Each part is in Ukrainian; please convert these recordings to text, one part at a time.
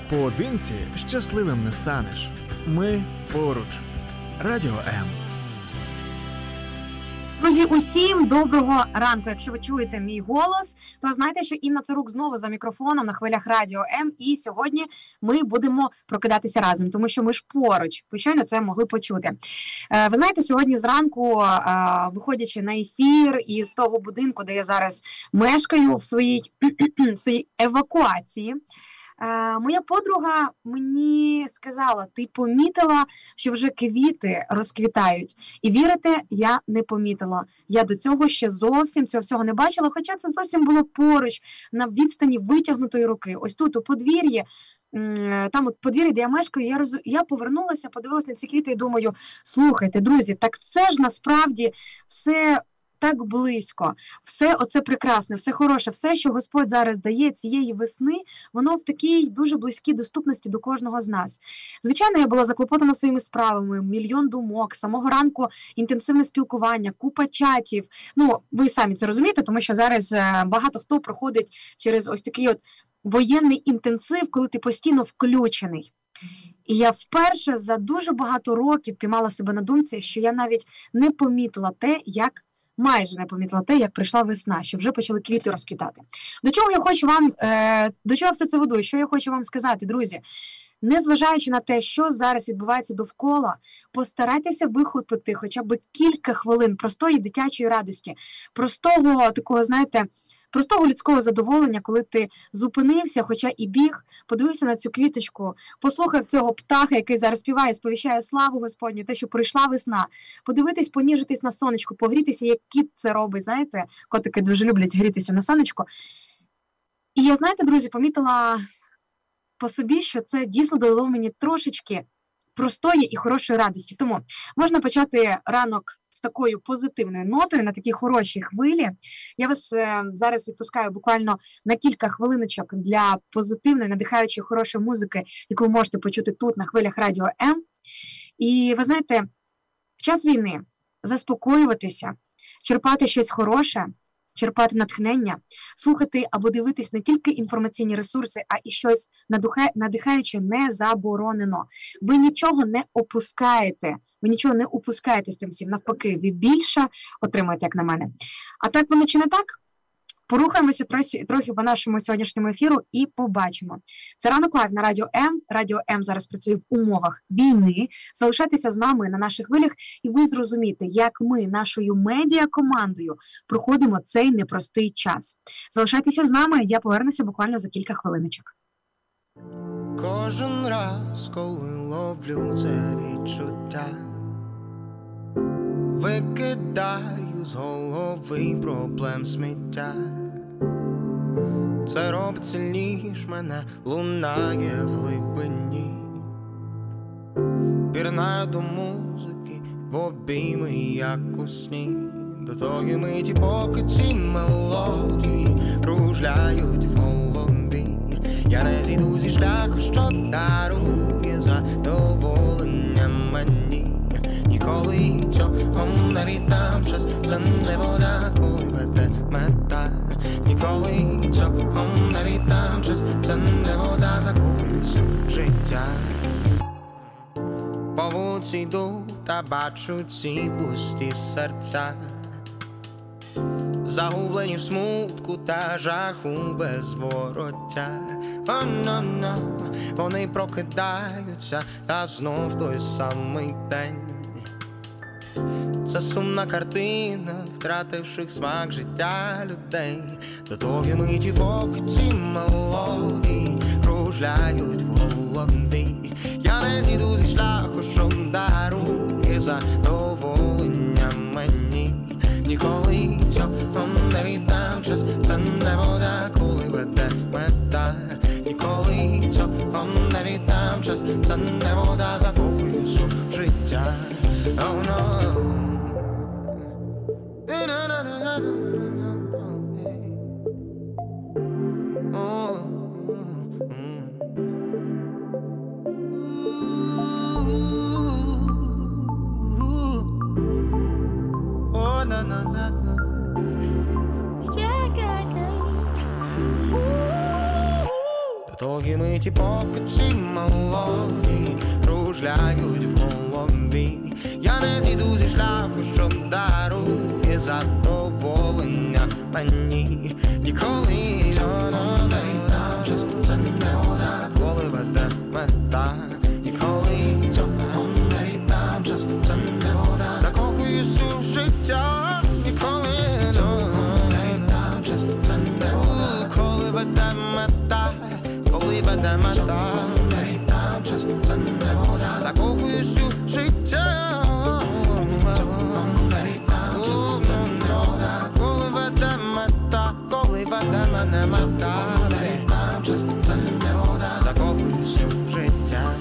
Поодинці щасливим не станеш. Ми поруч. Радіо М. Друзі, усім доброго ранку. Якщо ви чуєте мій голос, то знайте, що Інна Цирук знову за мікрофоном на хвилях Радіо М. І сьогодні ми будемо прокидатися разом, тому що ми ж поруч. Ви щойно це могли почути. Ви знаєте, сьогодні зранку, виходячи на ефір із того будинку, де я зараз мешкаю, в своїй евакуації, моя подруга мені сказала: ти помітила, що вже квіти розквітають? І вірите, я не помітила. Я до цього ще зовсім цього всього не бачила, хоча це зовсім було поруч, на відстані витягнутої руки. Ось тут, у подвір'ї, там от подвір'я, де я мешкаю, я повернулася, подивилася на ці квіти і думаю: слухайте, друзі, так це ж насправді все так близько, все оце прекрасне, все хороше, все, що Господь зараз дає цієї весни, воно в такій дуже близькій доступності до кожного з нас. Звичайно, я була заклопотана своїми справами, мільйон думок, з самого ранку інтенсивне спілкування, купа чатів. Ну, ви самі це розумієте, тому що зараз багато хто проходить через ось такий от воєнний інтенсив, коли ти постійно включений. І я вперше за дуже багато років піймала себе на думці, що я навіть не помітила те, майже не помітила те, як прийшла весна, що вже почали квіти розквітати. До чого я все це веду? Що я хочу вам сказати, друзі? Незважаючи на те, що зараз відбувається довкола, постарайтеся вихопити хоча б кілька хвилин простої дитячої радості, простого такого, знаєте, простого людського задоволення, коли ти зупинився, хоча і біг, подивився на цю квіточку, послухав цього птаха, який зараз співає, сповіщає славу Господню, те, що прийшла весна, подивитись, поніжитись на сонечку, погрітися, як кіт це робить, знаєте, котики дуже люблять грітися на сонечку. І я, знаєте, друзі, помітила по собі, що це дійсно дало мені трошечки простої і хорошої радості. Тому можна почати ранок з такою позитивною нотою, на такій хорошій хвилі. Я вас зараз відпускаю буквально на кілька хвилиночок для позитивної, надихаючої, хорошої музики, яку ви можете почути тут, на хвилях Радіо М. І ви знаєте, в час війни заспокоюватися, черпати щось хороше, черпати натхнення, слухати або дивитись не тільки інформаційні ресурси, а і щось надихаюче не заборонено. Ви нічого не опускаєте, ви нічого не упускаєте з тим всім. Навпаки, ви більше отримаєте, як на мене. А так воно чи не так? Порухаємося трохи по нашому сьогоднішньому ефіру і побачимо. Це «Ранок лайв» на Радіо М. Радіо М зараз працює в умовах війни. Залишайтеся з нами на наших хвилях, і ви зрозумієте, як ми нашою медіакомандою проходимо цей непростий час. Залишайтеся з нами, я повернуся буквально за кілька хвилиночок. Кожен раз, коли ловлю це відчуття, викидаю з голови проблем сміття. Це робить сильніш мене, лунає в глибині. Пірнаю до музики, в обійми, як у сні. До тої миті, поки ці мелодії кружляють в голові. Я не зійду зі шляху, що дарує задоволення мені. Ніколи цього не віддам, час це не вода, коли веде мета. Ніколи цього не віддам, час це не вода, закохуюсь у життя. По вулиці йду та бачу ці пусті серця, загублені в смутку та жаху без вороття. Вони прокидаються та знов той самий день. Це сумна картина втративших смак життя людей. До тої миті, поки ці мелодії кружляють в голові. Я не зійду зі шляху, що дарує задоволення мені. Ніколи цього не віддам, час це не вода, коли веде мета. Ніколи цього не віддам, час це не вода, закохуюсь у життя. Oh no. Довгі миті, поки ці мелодії кружляють в голові. Я не зійду зі шляху, що дарує задоволення мені. Ніколи це не вода, коли веде мета. Ніколи це не вода, закохуюсь у життя. Ніколи це не вода, коли веде мета. Коли веде мета, це не вода, закохуюсь у життя. Коли веде мета, коли веде мене мета, це не вода, закохуюсь у життя.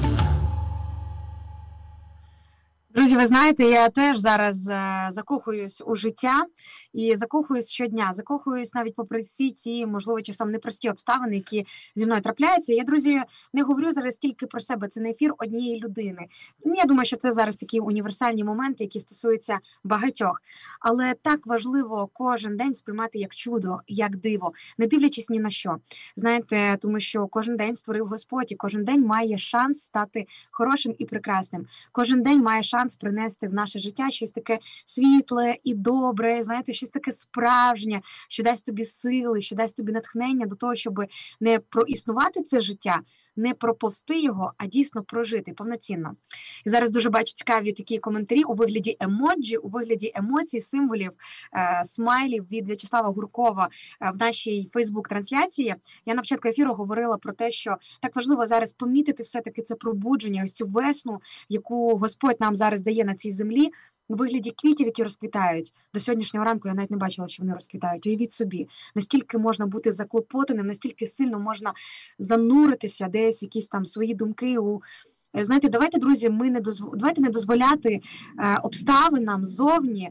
Друзі, ви знаєте, я теж зараз закохуюсь у життя і закохуюсь щодня. Закохуюсь навіть попри всі ці, можливо, часом непрості обставини, які зі мною трапляються. Я, друзі, не говорю зараз тільки про себе, це не ефір однієї людини. Я думаю, що це зараз такі універсальні моменти, які стосуються багатьох. Але так важливо кожен день сприймати як чудо, як диво, не дивлячись ні на що. Знаєте, тому що кожен день створив Господь, і кожен день має шанс стати хорошим і прекрасним. Кожен день має шанс принести в наше життя щось таке світле і добре, знаєте, щось таке справжнє, що дасть тобі сили, що дасть тобі натхнення до того, щоб не проіснувати це життя, не проповсти його, а дійсно прожити повноцінно. І зараз дуже бачу цікаві такі коментарі у вигляді емоджі, у вигляді емоцій, символів, смайлів від В'ячеслава Гуркова в нашій Фейсбук-трансляції. Я на початку ефіру говорила про те, що так важливо зараз помітити все-таки це пробудження, ось цю весну, яку Господь нам зараз дає на цій землі, у вигляді квітів, які розквітають. До сьогоднішнього ранку я навіть не бачила, що вони розквітають. Уявіть собі, настільки можна бути заклопотаним, настільки сильно можна зануритися десь якісь там свої думки у... Знаєте, давайте, друзі, давайте не дозволяти обставинам зовні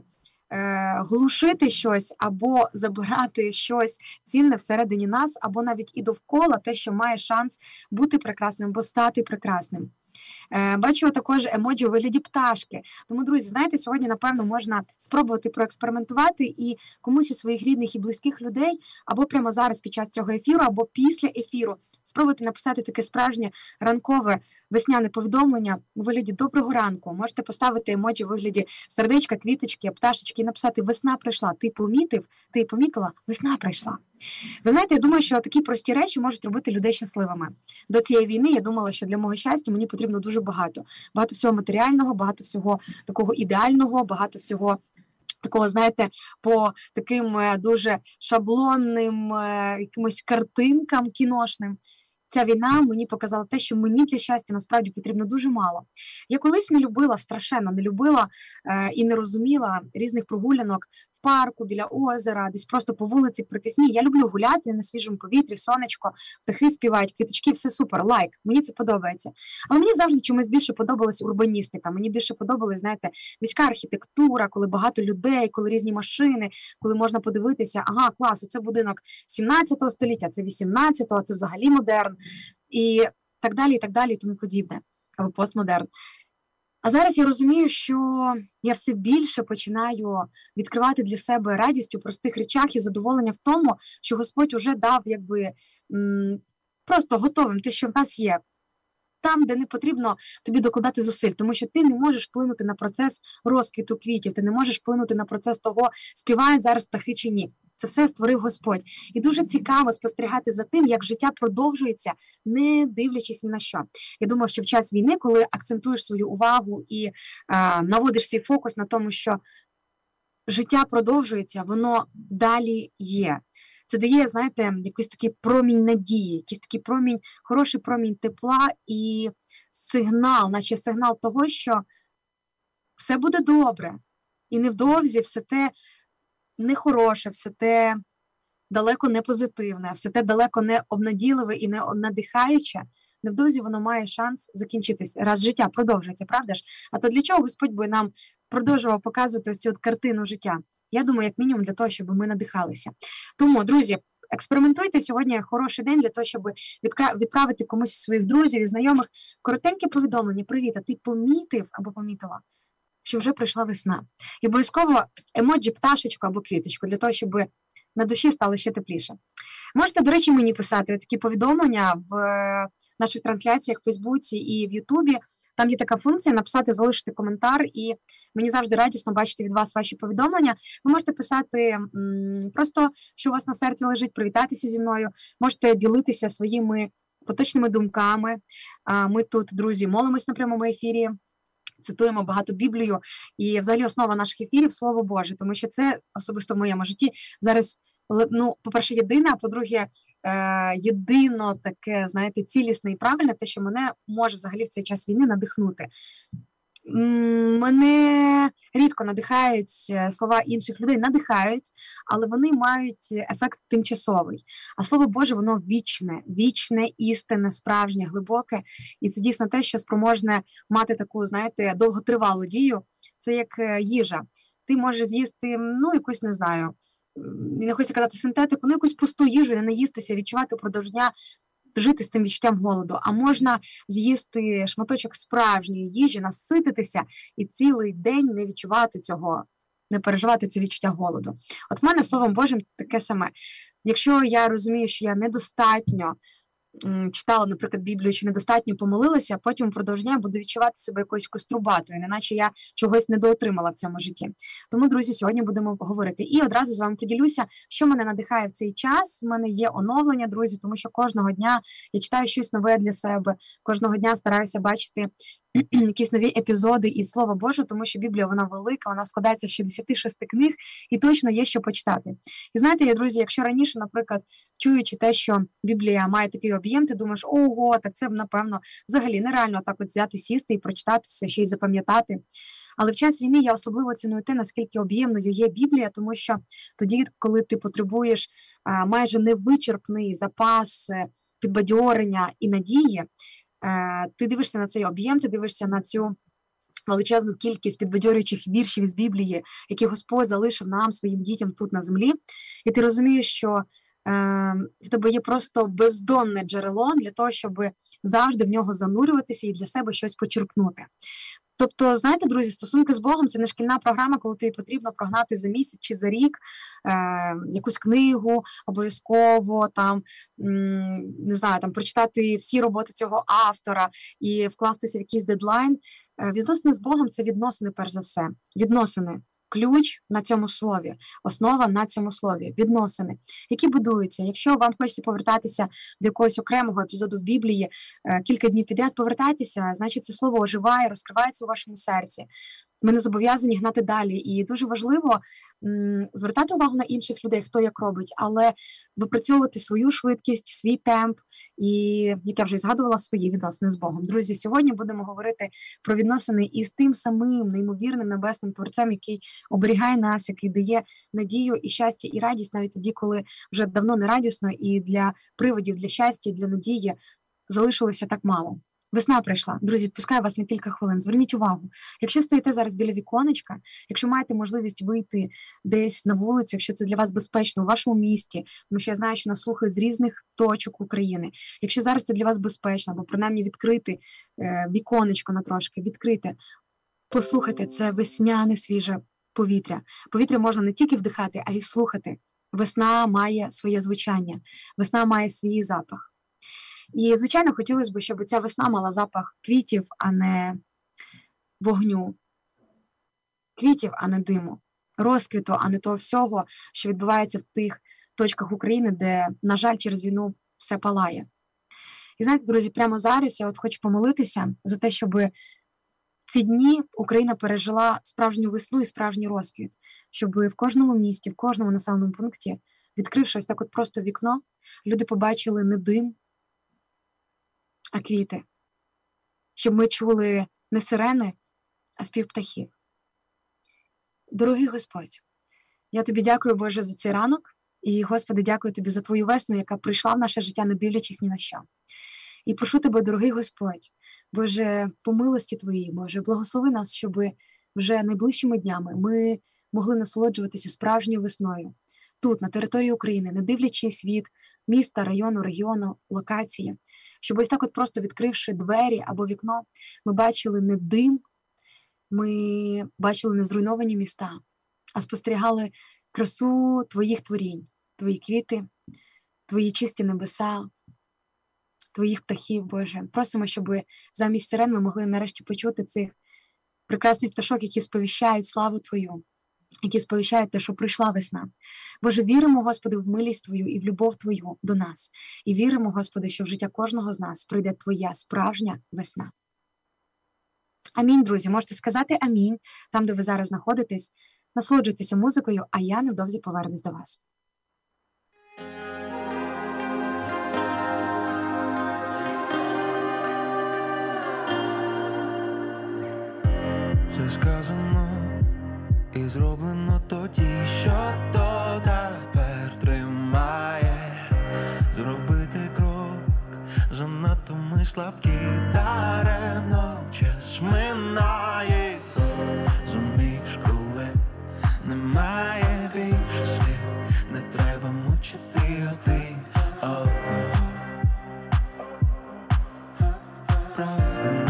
глушити щось або забирати щось цінне всередині нас, або навіть і довкола те, що має шанс бути прекрасним, або стати прекрасним. Бачу також емоджі у вигляді пташки. Тому, друзі, знаєте, сьогодні, напевно, можна спробувати проекспериментувати і комусь із своїх рідних і близьких людей, або прямо зараз під час цього ефіру, або після ефіру, спробувати написати таке справжнє ранкове весняне повідомлення у вигляді «Доброго ранку». Можете поставити емоджі у вигляді сердечка, квіточки, пташечки і написати «Весна прийшла». Ти помітив? Ти помітила? Весна прийшла. Ви знаєте, я думаю, що такі прості речі можуть робити людей щасливими. До цієї війни я думала, що для мого щастя мені потрібно дуже багато. Багато всього матеріального, багато всього такого ідеального, багато всього такого, знаєте, по таким дуже шаблонним якимось картинкам кіношним. Ця війна мені показала те, що мені для щастя насправді потрібно дуже мало. Я колись не любила, страшенно не любила і не розуміла різних прогулянок в парку, біля озера, десь просто по вулиці притисні. Я люблю гуляти на свіжому повітрі, сонечко, птахи співають, квіточки, все супер, лайк, мені це подобається. Але мені завжди чомусь більше подобалась урбаністика, мені більше подобалась, знаєте, міська архітектура, коли багато людей, коли різні машини, коли можна подивитися, ага, клас, це будинок 17 століття, це 18-го, це взагалі модерн, і так далі, і тому подібне, або постмодерн. А зараз я розумію, що я все більше починаю відкривати для себе радість у простих речах і задоволення в тому, що Господь уже дав якби просто готовим те, що в нас є. Там, де не потрібно тобі докладати зусиль, тому що ти не можеш вплинути на процес розквіту квітів, ти не можеш вплинути на процес того, співають зараз птахи чи ні. Це все створив Господь. І дуже цікаво спостерігати за тим, як життя продовжується, не дивлячись ні на що. Я думаю, що в час війни, коли акцентуєш свою увагу і наводиш свій фокус на тому, що життя продовжується, воно далі є. Це дає, знаєте, якийсь такий промінь надії, якийсь такий промінь, хороший промінь тепла і сигнал, наче сигнал того, що все буде добре. І невдовзі все те нехороше, все те далеко не позитивне, все те далеко не обнадійливе і не надихаюче, невдовзі воно має шанс закінчитись, раз життя продовжується, правда ж? А то для чого Господь би нам продовжував показувати ось цю от картину життя? Я думаю, як мінімум для того, щоб ми надихалися. Тому, друзі, експериментуйте, сьогодні хороший день для того, щоб відправити комусь із своїх друзів і знайомих коротеньке повідомлення. Привіт, а ти помітив або помітила, що вже прийшла весна? І обов'язково емоджі пташечку або квіточку, для того, щоб на душі стало ще тепліше. Можете, до речі, мені писати такі повідомлення в наших трансляціях в Фейсбуці і в Ютубі. Там є така функція написати, залишити коментар, і мені завжди радісно бачити від вас ваші повідомлення. Ви можете писати просто, що у вас на серці лежить, привітатися зі мною, можете ділитися своїми поточними думками. Ми тут, друзі, молимось на прямому ефірі, цитуємо багато Біблію, і взагалі основа наших ефірів – Слово Боже, тому що це особисто в моєму житті зараз, по-перше, єдине, а по-друге, єдино таке, знаєте, цілісне і правильне, те, що мене може взагалі в цей час війни надихнути. Мене рідко надихають слова інших людей, надихають, але вони мають ефект тимчасовий. А Слово Боже, воно вічне, істинне, справжнє, глибоке. І це дійсно те, що спроможне мати таку, знаєте, довготривалу дію. Це як їжа. Ти можеш з'їсти, якусь, не знаю, не хочу казати синтетику, якусь пусту їжу, не наїстися, відчувати впродовж дня, жити з цим відчуттям голоду. А можна з'їсти шматочок справжньої їжі, насититися і цілий день не відчувати цього, не переживати це відчуття голоду. От в мене, Словом Божим, таке саме. Якщо я розумію, що я недостатньо читала, наприклад, Біблію, чи недостатньо помолилася, а потім впродовж дня буду відчувати себе якоюсь кострубатою, неначе я чогось недоотримала в цьому житті. Тому, друзі, сьогодні будемо говорити. І одразу з вами поділюся, що мене надихає в цей час. У мене є оновлення, друзі, тому що кожного дня я читаю щось нове для себе, кожного дня стараюся бачити якісь нові епізоди із Слова Божого, тому що Біблія, вона велика, вона складається з 66 книг, і точно є що почитати. І знаєте, друзі, якщо раніше, наприклад, чуючи те, що Біблія має такий об'єм, ти думаєш, ого, так це, напевно, взагалі нереально так от взяти, сісти і прочитати все, ще й запам'ятати. Але в час війни я особливо ціную те, наскільки об'ємною є Біблія, тому що тоді, коли ти потребуєш майже невичерпний запас підбадьорення і надії, ти дивишся на цей об'єм, ти дивишся на цю величезну кількість підбадьорюючих віршів із Біблії, які Господь залишив нам, своїм дітям тут на землі, і ти розумієш, що в тебе є просто бездонне джерело для того, щоб завжди в нього занурюватися і для себе щось почерпнути. Тобто, знаєте, друзі, стосунки з Богом – це не шкільна програма, коли тобі потрібно прогнати за місяць чи за рік якусь книгу, обов'язково, не знаю, прочитати всі роботи цього автора і вкластися в якийсь дедлайн. Відносини з Богом – це відносини, перш за все. Відносини. Ключ на цьому слові, основа на цьому слові, відносини, які будуються. Якщо вам хочеться повертатися до якогось окремого епізоду в Біблії, кілька днів підряд повертайтеся, значить це слово оживає, розкривається у вашому серці. Ми не зобов'язані гнати далі. І дуже важливо звертати увагу на інших людей, хто як робить, але випрацьовувати свою швидкість, свій темп і, як я вже і згадувала, свої відносини з Богом. Друзі, сьогодні будемо говорити про відносини із тим самим неймовірним небесним Творцем, який оберігає нас, який дає надію і щастя, і радість навіть тоді, коли вже давно не радісно, і для приводів, для щастя, для надії залишилося так мало. Весна прийшла. Друзі, відпускаю вас на кілька хвилин. Зверніть увагу. Якщо стоїте зараз біля віконечка, якщо маєте можливість вийти десь на вулицю, якщо це для вас безпечно у вашому місті, тому що я знаю, що нас слухають з різних точок України. Якщо зараз це для вас безпечно, або принаймні відкрити віконечко на трошки, відкрити, послухайте, це весняне свіже повітря. Повітря можна не тільки вдихати, а й слухати. Весна має своє звучання, весна має свій запах. І, звичайно, хотілося б, щоб ця весна мала запах квітів, а не вогню, квітів, а не диму, розквіту, а не того всього, що відбувається в тих точках України, де, на жаль, через війну все палає. І знаєте, друзі, прямо зараз я хочу помолитися за те, щоб ці дні Україна пережила справжню весну і справжній розквіт, щоб в кожному місті, в кожному населеному пункті, відкривши ось так от просто вікно, люди побачили не дим, а квіти, щоб ми чули не сирени, а спів птахів. Дорогий Господь, я Тобі дякую, Боже, за цей ранок, і, Господи, дякую Тобі за Твою весну, яка прийшла в наше життя, не дивлячись ні на що. І прошу Тебе, дорогий Господь, Боже, по милості Твоїй, Боже, благослови нас, щоб вже найближчими днями ми могли насолоджуватися справжньою весною. Тут, на території України, не дивлячись від міста, району, регіону, локації, щоб ось так от просто відкривши двері або вікно, ми бачили не дим, ми бачили не зруйновані міста, а спостерігали красу Твоїх творінь, Твої квіти, Твої чисті небеса, Твоїх птахів, Боже. Просимо, щоб замість сирен ми могли нарешті почути цих прекрасних пташок, які сповіщають славу Твою, які сповіщають те, що прийшла весна. Боже, віримо, Господи, в милість Твою і в любов Твою до нас. І віримо, Господи, що в життя кожного з нас прийде Твоя справжня весна. Амінь, друзі. Можете сказати амінь, там, де ви зараз знаходитесь. Насолоджуйтеся музикою, а я невдовзі повернусь до вас. Все сказано і зроблено тоді, що то тепер тримає. Зробити крок, занадто ми слабкі, даремно час минає. Розумієш, коли немає більше слів, не треба мучити один одного. Пройдено.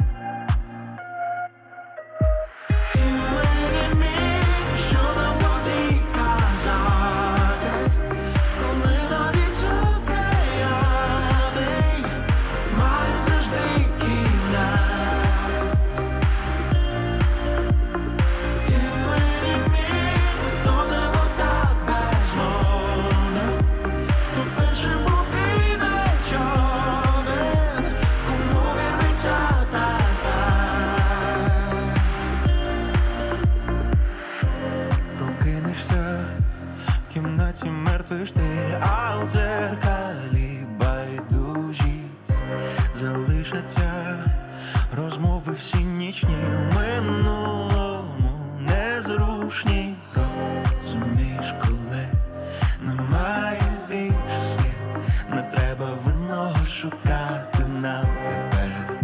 Мертвий штиль, а у дзеркалі байдужість. Залишаться розмови всі нічні, в минулому незручні. Розумієш, коли немає більше слів, не треба винного шукати нам тепер.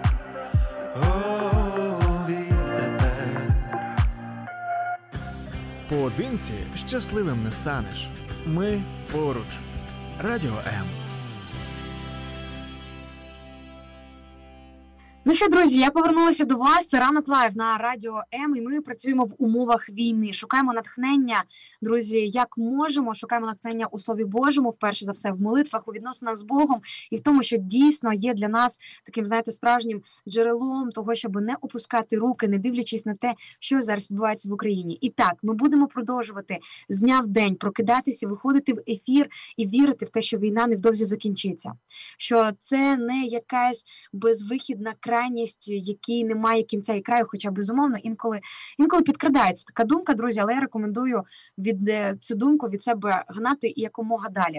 О, відтепер. Поодинці щасливим не станеш. Ми поруч. Радіо М. Ну що, друзі, я повернулася до вас. Це «Ранок лайв» на Радіо М, і ми працюємо в умовах війни. Шукаємо натхнення, друзі, як можемо. Шукаємо натхнення у Слові Божому, вперше за все, в молитвах, у відносинах з Богом і в тому, що дійсно є для нас таким, знаєте, справжнім джерелом того, щоб не опускати руки, не дивлячись на те, що зараз відбувається в Україні. І так, ми будемо продовжувати з дня в день прокидатися, виходити в ефір і вірити в те, що війна невдовзі закінчиться. Що це не якась безвихідна крайність, який не має кінця і краю, хоча, безумовно, інколи підкрадається така думка, друзі, але я рекомендую цю думку від себе гнати і якомога далі.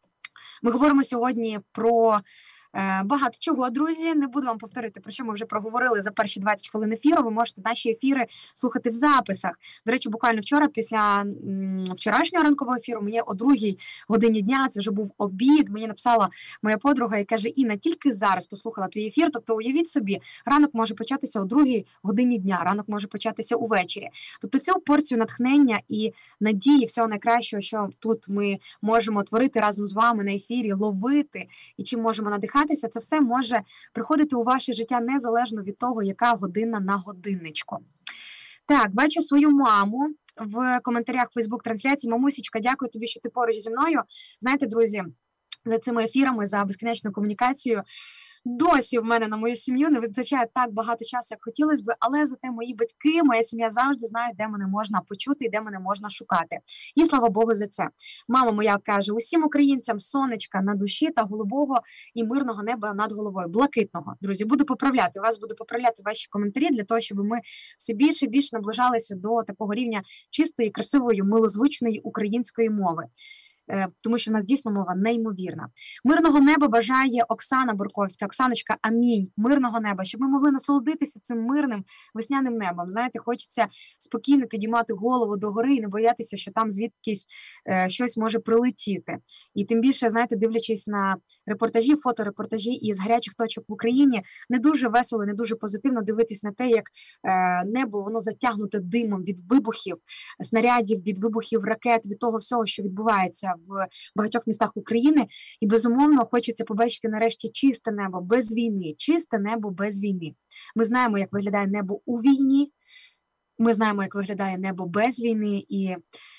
Ми говоримо сьогодні про багато чого, друзі. Не буду вам повторити, про що ми вже проговорили за перші 20 хвилин ефіру. Ви можете наші ефіри слухати в записах. До речі, буквально вчора, після вчорашнього ранкового ефіру, мені о 2-й годині дня, це вже був обід, мені написала моя подруга і каже: Інна, тільки зараз послухала твій ефір, тобто уявіть собі, ранок може початися о 2-й годині дня, ранок може початися увечері. Тобто цю порцію натхнення і надії, всього найкращого, що тут ми можемо творити разом з вами на ефірі, ловити і чим можемо надихати, це все може приходити у ваше життя незалежно від того, яка година на годинничку. Так, бачу свою маму в коментарях Фейсбук-трансляції. Мамусічка, дякую тобі, що ти поруч зі мною. Знаєте, друзі, за цими ефірами, за безкінечну комунікацію, досі в мене на мою сім'ю не вистачає так багато часу, як хотілося б, але зате мої батьки, моя сім'я завжди знають, де мене можна почути і де мене можна шукати. І слава Богу за це. Мама моя каже: усім українцям сонечка на душі та голубого і мирного неба над головою. Блакитного. Друзі, буду поправляти вас, буду поправляти ваші коментарі для того, щоб ми все більше і більше наближалися до такого рівня чистої, красивої, милозвучної української мови. Тому що в нас дійсно мова неймовірна. Мирного неба бажає Оксана Бурковська. Оксаночка, амінь. Мирного неба, щоб ми могли насолодитися цим мирним весняним небом. Знаєте, хочеться спокійно підіймати голову догори і не боятися, що там звідкись щось може прилетіти. І тим більше, знаєте, дивлячись на репортажі, фоторепортажі із гарячих точок в Україні, не дуже весело, не дуже позитивно дивитись на те, як небо, воно затягнуте димом від вибухів, снарядів, від вибухів ракет, від того всього, що відбувається в багатьох містах України. І, безумовно, хочеться побачити нарешті чисте небо без війни. Чисте небо без війни. Ми знаємо, як виглядає небо у війні. Ми знаємо, як виглядає небо без війни. І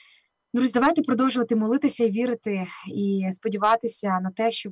Друзі, давайте продовжувати молитися і вірити, і сподіватися на те,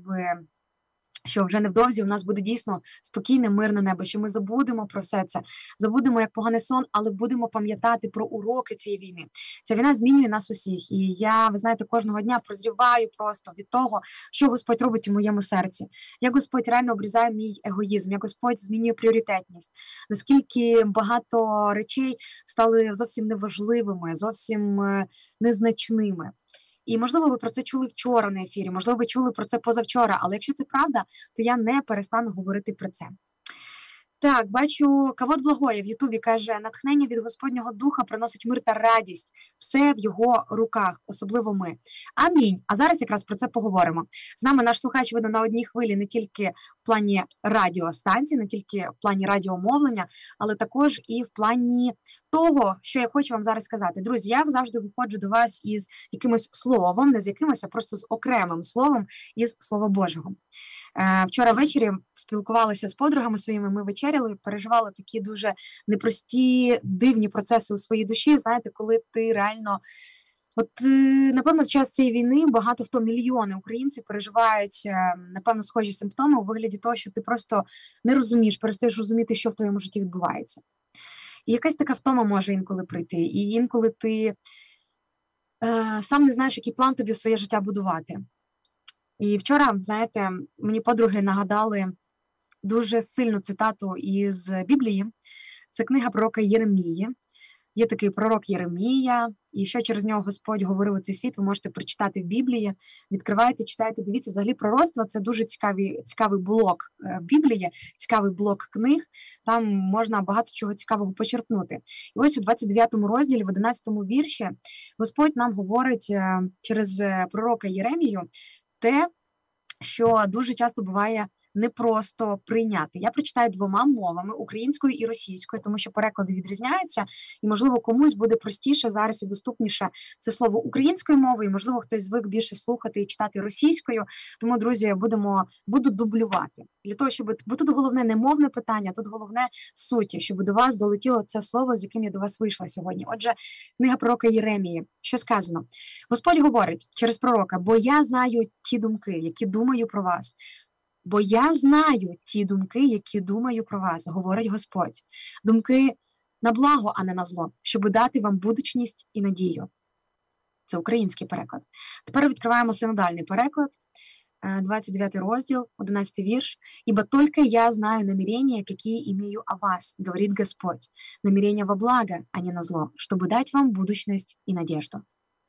що вже невдовзі у нас буде дійсно спокійне, мирне небо, що ми забудемо про все це, забудемо як поганий сон, але будемо пам'ятати про уроки цієї війни. Ця війна змінює нас усіх, і я, ви знаєте, кожного дня прозріваю просто від того, що Господь робить у моєму серці, як Господь реально обрізає мій егоїзм, як Господь змінює пріоритетність, наскільки багато речей стали зовсім неважливими, зовсім незначними. І, можливо, ви про це чули вчора на ефірі, можливо, ви чули про це позавчора, але якщо це правда, то я не перестану говорити про це. Так, бачу, Кавод Благоє в Ютубі каже, натхнення від Господнього Духа приносить мир та радість. Все в його руках, особливо ми. Амінь. А зараз якраз про це поговоримо. З нами наш слухач, видно, на одній хвилі не тільки в плані радіостанції, не тільки в плані радіомовлення, але також і в плані того, що я хочу вам зараз сказати. Друзі, я завжди виходжу до вас із якимось словом, не з якимось, а просто з окремим словом із Слова Божого. Вчора ввечері спілкувалася з подругами своїми, ми вечеряли, переживали такі дуже непрості, дивні процеси у своїй душі. Знаєте, коли ти реально, напевно, в час цієї війни багато хто, мільйони українців переживають, напевно, схожі симптоми у вигляді того, що ти просто не розумієш, перестаєш розуміти, що в твоєму житті відбувається. І якась така втома може інколи прийти, і інколи ти сам не знаєш, який план тобі в своє життя будувати. І вчора, знаєте, мені подруги нагадали дуже сильну цитату із Біблії. Це книга пророка Єремії. Є такий пророк Єремія, і що через нього Господь говорив у цей світ, ви можете прочитати в Біблії. Відкривайте, читайте, дивіться. Взагалі пророцтво – це дуже цікавий блок в Біблії, цікавий блок книг. Там можна багато чого цікавого почерпнути. І ось у 29 розділі, в 11 вірші, Господь нам говорить через пророка Єремію те, що дуже часто буває непросто прийняти. Я прочитаю двома мовами, українською і російською, тому що переклади відрізняються, і, можливо, комусь буде простіше зараз і доступніше це слово українською мовою, і, можливо, хтось звик більше слухати і читати російською. Тому, друзі, буду дублювати. Для того, бо тут головне не мовне питання, тут головне суті, щоб до вас долетіло це слово, з яким я до вас вийшла сьогодні. Отже, книга пророка Єремії. Що сказано? Господь говорить через пророка, бо я знаю ті думки, які думаю про вас. Бо я знаю ті думки, які думаю про вас, говорить Господь. Думки на благо, а не на зло, щоб дати вам будучність і надію. Це український переклад. Тепер відкриваємо синодальний переклад, 29 розділ, 11 вірш. «Ибо только я знаю намерения, какие имею о вас, говорит Господь, намерения во благо, а не на зло, чтобы дать вам будучність і надежду».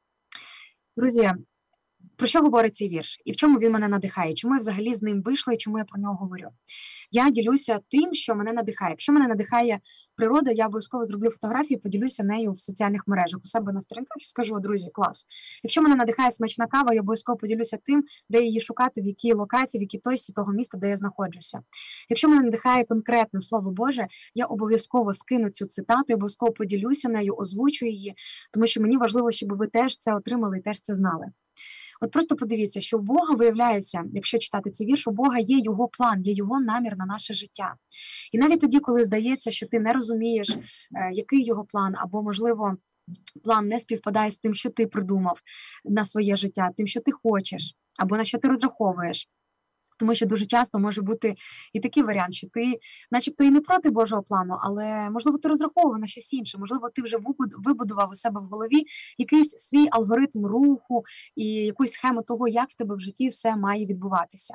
Друзі, про що говорить цей вірш? І в чому він мене надихає? Чому я взагалі з ним вийшла і чому я про нього говорю? Я ділюся тим, що мене надихає. Якщо мене надихає природа, я обов'язково зроблю фотографію, поділюся нею в соціальних мережах, у себе на сторінках і скажу, друзі, клас. Якщо мене надихає смачна кава, я обов'язково поділюся тим, де її шукати, в якій локації, в якій точці того міста, де я знаходжуся. Якщо мене надихає конкретне Слово Боже, я обов'язково скину цю цитату, обов'язково поділюся нею, озвучу її, тому що мені важливо, щоб ви теж це отримали і теж це знали. От просто подивіться, що у Бога виявляється, якщо читати цей вірш, у Бога є його план, є його намір на наше життя. І навіть тоді, коли здається, що ти не розумієш, який його план, або, можливо, план не співпадає з тим, що ти придумав на своє життя, тим, що ти хочеш, або на що ти розраховуєш. Тому що дуже часто може бути і такий варіант, що ти начебто і не проти Божого плану, але, можливо, ти розраховував на щось інше, можливо, ти вже вибудував у себе в голові якийсь свій алгоритм руху і якусь схему того, як в тебе в житті все має відбуватися.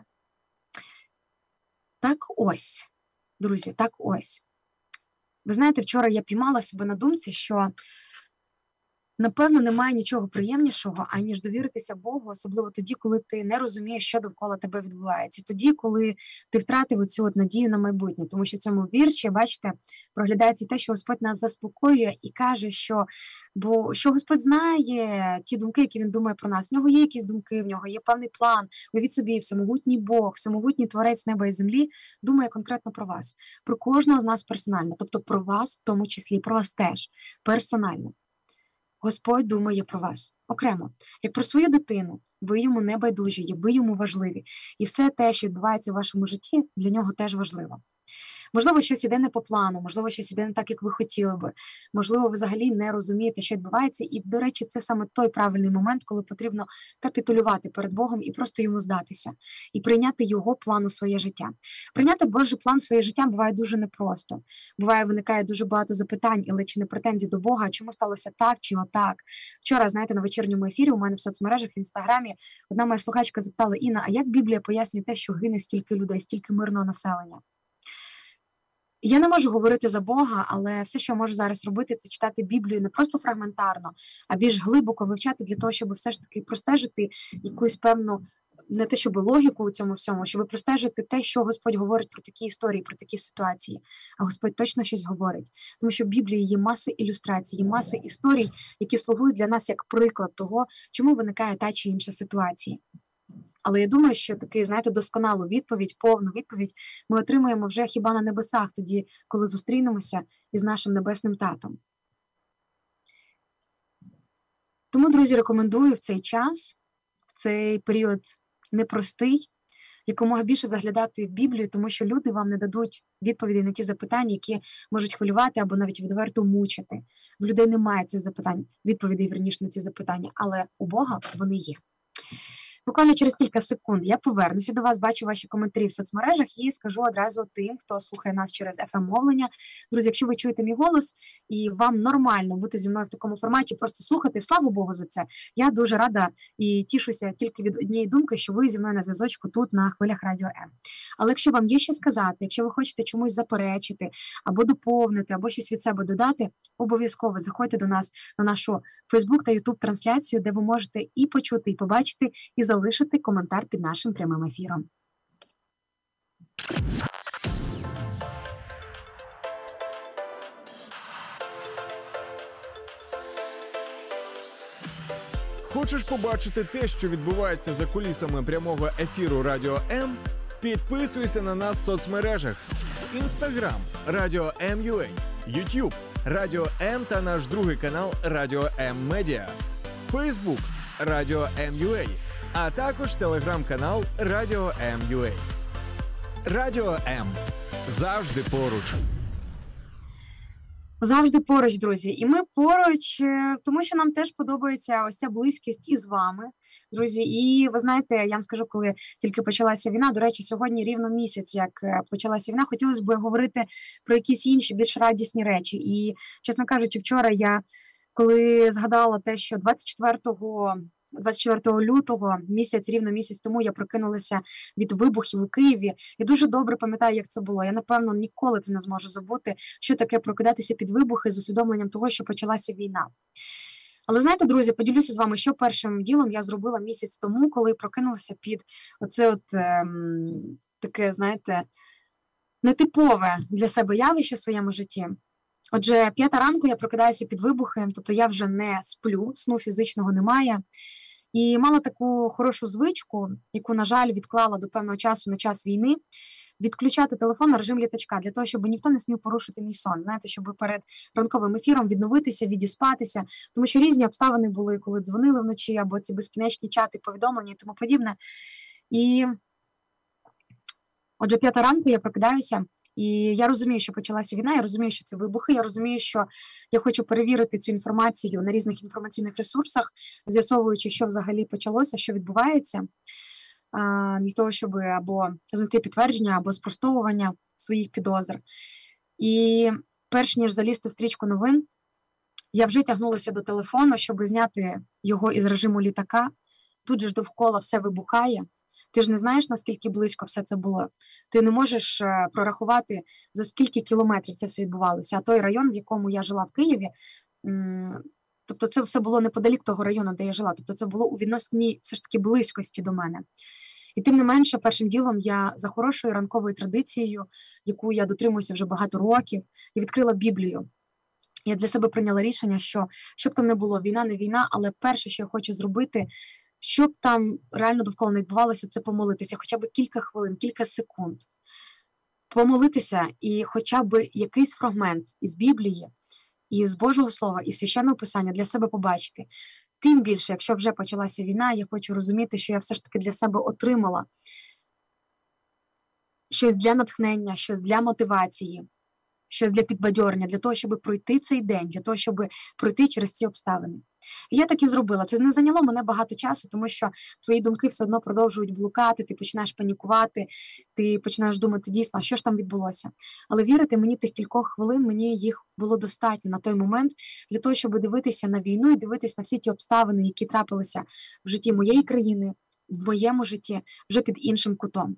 Так ось, друзі, так ось. Ви знаєте, вчора я піймала себе на думці, що напевно, немає нічого приємнішого, аніж довіритися Богу, особливо тоді, коли ти не розумієш, що довкола тебе відбувається. Тоді, коли ти втратив оцю надію на майбутнє. Тому що в цьому вірші, бачите, проглядається те, що Господь нас заспокоює і каже, що Господь знає ті думки, які Він думає про нас. В нього є якісь думки, в нього є певний план. Уявіть собі, всемогутній Бог, всемогутній Творець неба і землі думає конкретно про вас, про кожного з нас персонально, тобто про вас в тому числі, про вас теж персонально. Господь думає про вас окремо, як про свою дитину. Ви йому не байдужі, ви йому важливі. І все те, що відбувається в вашому житті, для нього теж важливо. Можливо, щось іде не по плану, можливо, щось іде не так, як ви хотіли би. Можливо, ви взагалі не розумієте, що відбувається. І, до речі, це саме той правильний момент, коли потрібно капітулювати перед Богом і просто йому здатися. І прийняти його план у своє життя. Прийняти Божий план у своє життя буває дуже непросто. Буває, виникає дуже багато запитань, але чи не претензій до Бога, чому сталося так чи отак. Вчора, знаєте, на вечірньому ефірі у мене в соцмережах, в Інстаграмі, одна моя слухачка запитала: Інна, а як Біблія пояснює те, що гине стільки людей, стільки мирного населення? Я не можу говорити за Бога, але все, що я можу зараз робити, це читати Біблію не просто фрагментарно, а більш глибоко вивчати для того, щоб все ж таки простежити якусь певну, не те, щоб логіку у цьому всьому, щоб простежити те, що Господь говорить про такі історії, про такі ситуації. А Господь точно щось говорить. Тому що в Біблії є маси ілюстрацій, є маси історій, які слугують для нас як приклад того, чому виникає та чи інша ситуація. Але я думаю, що таки, знаєте, досконалу відповідь, повну відповідь ми отримаємо вже хіба на небесах, тоді, коли зустрінемося із нашим небесним татом. Тому, друзі, рекомендую в цей час, в цей період непростий, якомога більше заглядати в Біблію, тому що люди вам не дадуть відповіді на ті запитання, які можуть хвилювати або навіть відверто мучити. В людей немає цих запитань, відповідей, вірніше, на ці запитання, але у Бога вони є. Буквально через кілька секунд я повернуся до вас, бачу ваші коментарі в соцмережах і скажу одразу тим, хто слухає нас через FM-мовлення. Друзі, якщо ви чуєте мій голос і вам нормально бути зі мною в такому форматі, просто слухати, слава Богу за це, я дуже рада і тішуся тільки від однієї думки, що ви зі мною на зв'язочку тут на хвилях Радіо М. Але якщо вам є що сказати, якщо ви хочете чомусь заперечити, або доповнити, або щось від себе додати, обов'язково заходьте до нас на нашу Facebook та YouTube трансляцію, де ви можете і почути, і побачити, і залишити коментар під нашим прямим ефіром. Хочеш побачити те, що відбувається за кулісами прямого ефіру Радіо М? Підписуйся на нас в соцмережах: Instagram – Радіо М.UA, YouTube – Радіо М та наш другий канал Радіо М Медіа, Facebook – Радіо М.UA, а також телеграм-канал Радіо М.UA. Радіо М. Завжди поруч. Завжди поруч, друзі. І ми поруч, тому що нам теж подобається ось ця близькість із вами, друзі. І ви знаєте, я вам скажу, коли тільки почалася війна, до речі, сьогодні рівно місяць, як почалася війна, хотілося б говорити про якісь інші, більш радісні речі. І, чесно кажучи, вчора я, коли згадала те, що 24 лютого, рівно місяць тому, я прокинулася від вибухів у Києві. Я дуже добре пам'ятаю, як це було. Я, напевно, ніколи це не зможу забути, що таке прокидатися під вибухи з усвідомленням того, що почалася війна. Але знаєте, друзі, поділюся з вами, що першим ділом я зробила місяць тому, коли прокинулася під оце таке, знаєте, нетипове для себе явище в своєму житті. Отже, 5 ранку я прокидаюся під вибухи, тобто я вже не сплю, сну фізичного немає. І мала таку хорошу звичку, яку, на жаль, відклала до певного часу на час війни, відключати телефон на режим літачка, для того, щоб ніхто не смів порушити мій сон. Знаєте, щоб перед ранковим ефіром відновитися, відіспатися, тому що різні обставини були, коли дзвонили вночі, або ці безкінечні чати, повідомлення і тому подібне. І, отже, 5 ранку я прокидаюся, і я розумію, що почалася війна, я розумію, що це вибухи, я розумію, що я хочу перевірити цю інформацію на різних інформаційних ресурсах, з'ясовуючи, що взагалі почалося, що відбувається, для того, щоб або знайти підтвердження, або спростовування своїх підозр. І перш ніж залізти в стрічку новин, я вже тягнулася до телефону, щоб зняти його із режиму літака. Тут же ж довкола все вибухає. Ти ж не знаєш, наскільки близько все це було. Ти не можеш прорахувати, за скільки кілометрів це все відбувалося. А той район, в якому я жила в Києві, тобто це все було неподалік того району, де я жила. Тобто це було у відносній все ж таки близькості до мене. І тим не менше, першим ділом я за хорошою ранковою традицією, яку я дотримуюся вже багато років, я відкрила Біблію. Я для себе прийняла рішення, що щоб там не було, війна, не війна, але перше, що я хочу зробити, щоб там реально довкола не відбувалося, це помолитися хоча б кілька хвилин, кілька секунд. Помолитися і хоча б якийсь фрагмент із Біблії, із Божого Слова, із Священного Писання для себе побачити. Тим більше, якщо вже почалася війна, я хочу розуміти, що я все ж таки для себе отримала щось для натхнення, щось для мотивації, щось для підбадьорення, для того, щоб пройти цей день, для того, щоб пройти через ці обставини. І я так і зробила. Це не зайняло мене багато часу, тому що твої думки все одно продовжують блукати, ти починаєш панікувати, ти починаєш думати, дійсно, а що ж там відбулося. Але вірите, мені тих кількох хвилин, мені їх було достатньо на той момент для того, щоб дивитися на війну і дивитися на всі ті обставини, які трапилися в житті моєї країни, в моєму житті, вже під іншим кутом.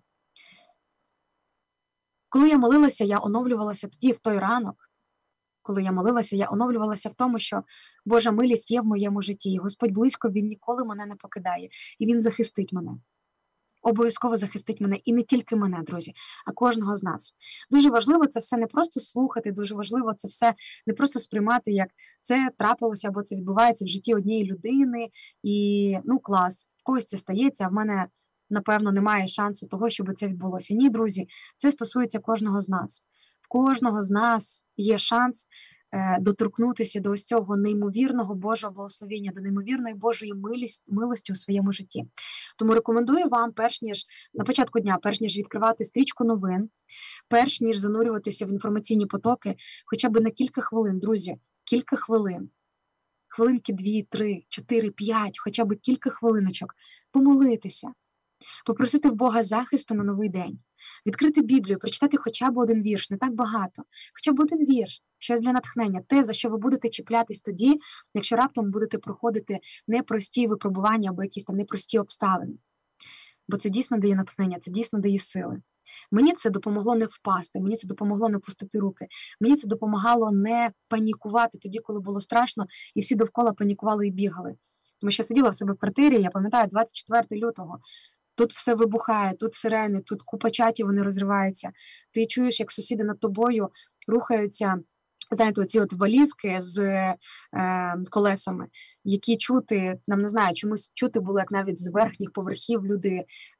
Коли я молилася, я оновлювалася тоді, в той ранок. Коли я молилася, я оновлювалася в тому, що Божа милість є в моєму житті, і Господь близько, Він ніколи мене не покидає, і Він захистить мене. Обов'язково захистить мене, і не тільки мене, друзі, а кожного з нас. Дуже важливо це все не просто слухати, дуже важливо це все не просто сприймати, як це трапилося, або це відбувається в житті однієї людини, і, клас, в когось це стається, а в мене, напевно, немає шансу того, щоб це відбулося. Ні, друзі, це стосується кожного з нас. В кожного з нас є шанс доторкнутися до ось цього неймовірного Божого благословення, до неймовірної Божої милості у своєму житті. Тому рекомендую вам, на початку дня, перш ніж відкривати стрічку новин, перш ніж занурюватися в інформаційні потоки, хоча б на кілька хвилин, друзі, кілька хвилин, хвилинки 2, 3, 4, 5, хоча б кілька хвилиночок, помолитися, попросити в Бога захисту на новий день, відкрити Біблію, прочитати хоча б один вірш, не так багато, хоча б один вірш, щось для натхнення, те, за що ви будете чіплятись тоді, якщо раптом будете проходити непрості випробування або якісь там непрості обставини. Бо це дійсно дає натхнення, це дійсно дає сили. Мені це допомогло не впасти, мені це допомогло не пустити руки, мені це допомагало не панікувати тоді, коли було страшно, і всі довкола панікували і бігали. Тому що сиділа в себе в квартирі, я пам'ятаю, 24 лютого, тут все вибухає, тут сирени, тут купа чатів, вони розриваються. Ти чуєш, як сусіди над тобою рухаються, знаєте, оці от валізки з колесами, які чути, нам не знаю, чомусь чути було, як навіть з верхніх поверхів люди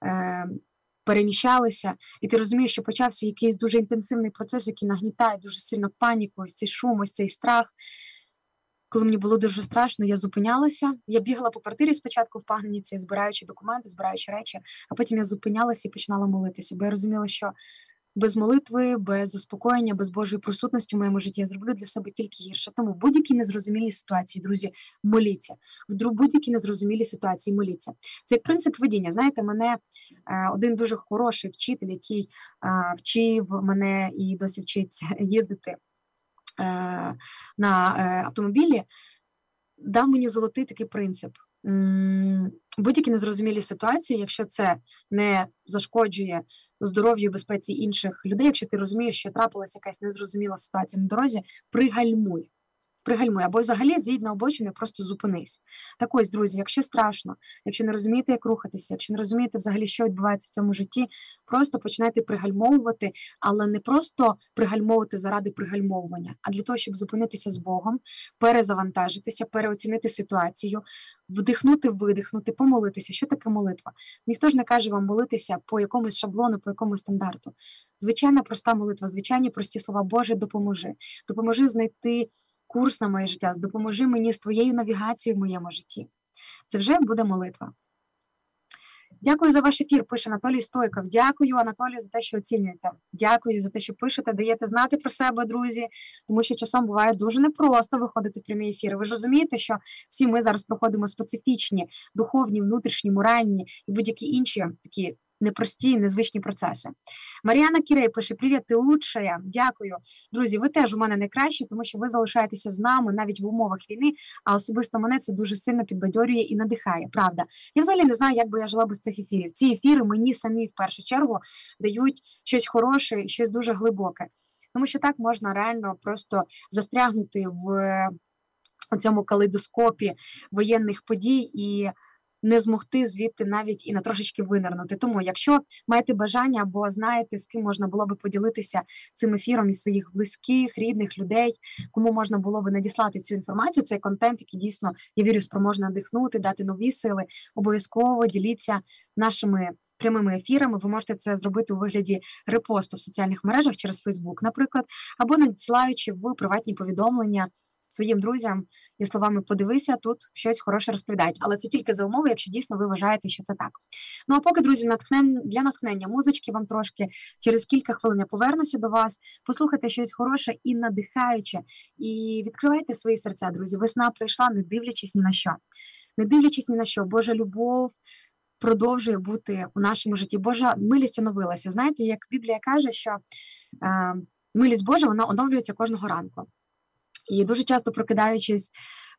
переміщалися. І ти розумієш, що почався якийсь дуже інтенсивний процес, який нагнітає дуже сильно паніку, ось цей шум, ось цей страх. Коли мені було дуже страшно, я зупинялася. Я бігала по квартирі спочатку в Пагнаніці, збираючи документи, збираючи речі, а потім я зупинялася і починала молитися. Бо я розуміла, що без молитви, без заспокоєння, без Божої присутності в моєму житті я зроблю для себе тільки гірше. Тому в будь-якій незрозумілій ситуації, друзі, моліться. В будь-якій незрозумілій ситуації моліться. Це як принцип ведіння. Знаєте, мене один дуже хороший вчитель, який вчив мене і досі вчить їздити на автомобілі, дав мені золотий такий принцип. Будь-які незрозумілі ситуації, якщо це не зашкоджує здоров'ю і безпеці інших людей, якщо ти розумієш, що трапилася якась незрозуміла ситуація на дорозі, пригальмуй, або взагалі з'їдь на обочину і просто зупинись. Так ось, друзі, якщо страшно, якщо не розумієте, як рухатися, якщо не розумієте взагалі, що відбувається в цьому житті, просто починайте пригальмовувати, але не просто пригальмовувати заради пригальмовування, а для того, щоб зупинитися з Богом, перезавантажитися, переоцінити ситуацію, вдихнути, видихнути, помолитися. Що таке молитва? Ніхто ж не каже вам молитися по якомусь шаблону, по якомусь стандарту. Звичайна проста молитва, звичайні прості слова: Боже, допоможи. Допоможи знайти курс на моє життя, допоможи мені з твоєю навігацією в моєму житті. Це вже буде молитва. Дякую за ваш ефір, пише Анатолій Стойков. Дякую, Анатолію, за те, що оцінюєте. Дякую за те, що пишете, даєте знати про себе, друзі, тому що часом буває дуже непросто виходити в прямі ефіри. Ви ж розумієте, що всі ми зараз проходимо специфічні, духовні, внутрішні, моральні і будь-які інші такі непрості, незвичні процеси. Мар'яна Кірей пише: «Привіт, ти лучшая». Дякую. Друзі, ви теж у мене найкращі, тому що ви залишаєтеся з нами навіть в умовах війни, а особисто мене це дуже сильно підбадьорює і надихає, правда. Я взагалі не знаю, як би я жила без цих ефірів. Ці ефіри мені самі в першу чергу дають щось хороше і щось дуже глибоке. Тому що так можна реально просто застрягнути в цьому калейдоскопі воєнних подій і не змогти звідти навіть і на трошечки винирнути. Тому, якщо маєте бажання або знаєте, з ким можна було би поділитися цим ефіром із своїх близьких, рідних людей, кому можна було би надіслати цю інформацію, цей контент, який дійсно, я вірю, спроможний надихнути, дати нові сили, обов'язково діліться нашими прямими ефірами. Ви можете це зробити у вигляді репосту в соціальних мережах через Facebook, наприклад, або надсилаючи в приватні повідомлення своїм друзям і словами «подивися, тут щось хороше розповідають». Але це тільки за умови, якщо дійсно ви вважаєте, що це так. Ну а поки, друзі, для натхнення музички вам трошки, через кілька хвилин я повернуся до вас, послухайте щось хороше і надихаюче, і відкривайте свої серця, друзі. Весна прийшла, не дивлячись ні на що. Не дивлячись ні на що, Божа любов продовжує бути у нашому житті. Божа милість оновилася. Знаєте, як Біблія каже, що милість Божа, вона оновлюється кожного ранку. І дуже часто прокидаючись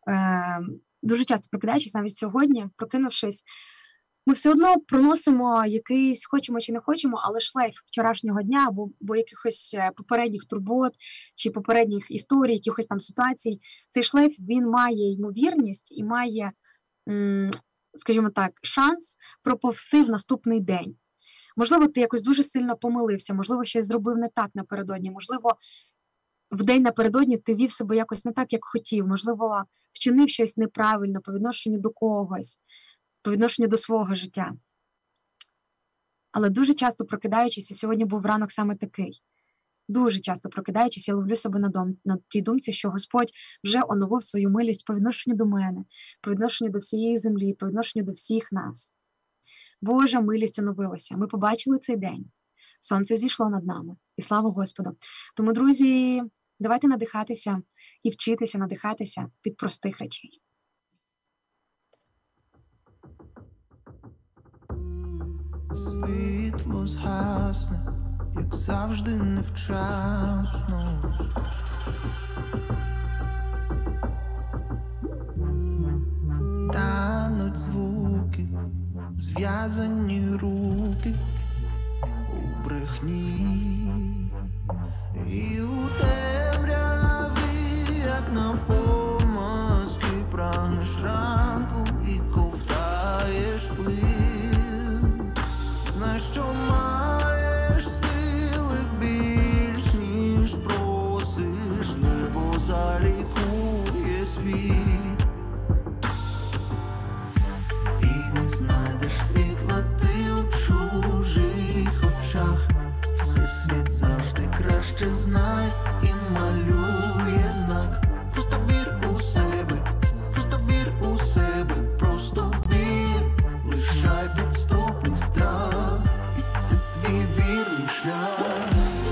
навіть сьогодні, прокинувшись, ми все одно проносимо якийсь, хочемо чи не хочемо, але шлейф вчорашнього дня або якихось попередніх турбот чи попередніх історій, якихось там ситуацій. Цей шлейф, він має ймовірність і має, скажімо так, шанс проповзти в наступний день. Можливо, ти якось дуже сильно помилився, можливо, щось зробив не так напередодні, можливо, в день напередодні ти вів себе якось не так, як хотів, можливо, вчинив щось неправильно по відношенню до когось, по відношенню до свого життя. Але дуже часто прокидаючись, і сьогодні був ранок саме такий, дуже часто прокидаючись, я ловлю себе на тій думці, що Господь вже оновив свою милість по відношенню до мене, по відношенню до всієї землі, по відношенню до всіх нас. Божа милість оновилася. Ми побачили цей день. Сонце зійшло над нами. І слава Господу. Тому, друзі, давайте надихатися і вчитися надихатися від простих речей. Світло згасне, як завжди невчасно. Тануть звуки, зв'язані руки у брехні. І у темряві, як навпомазки, прагнеш ранку і ковтаєш пил. Знаєш, що маєш сили більш, ніж просиш, небо залікує світ. І не знайдеш світла ти у чужих очах. Всесвіт завжди краще знає і малює знак. Просто вір у себе, просто вір у себе, просто вір. Лишай підступний страх, і це твій вірний шлях.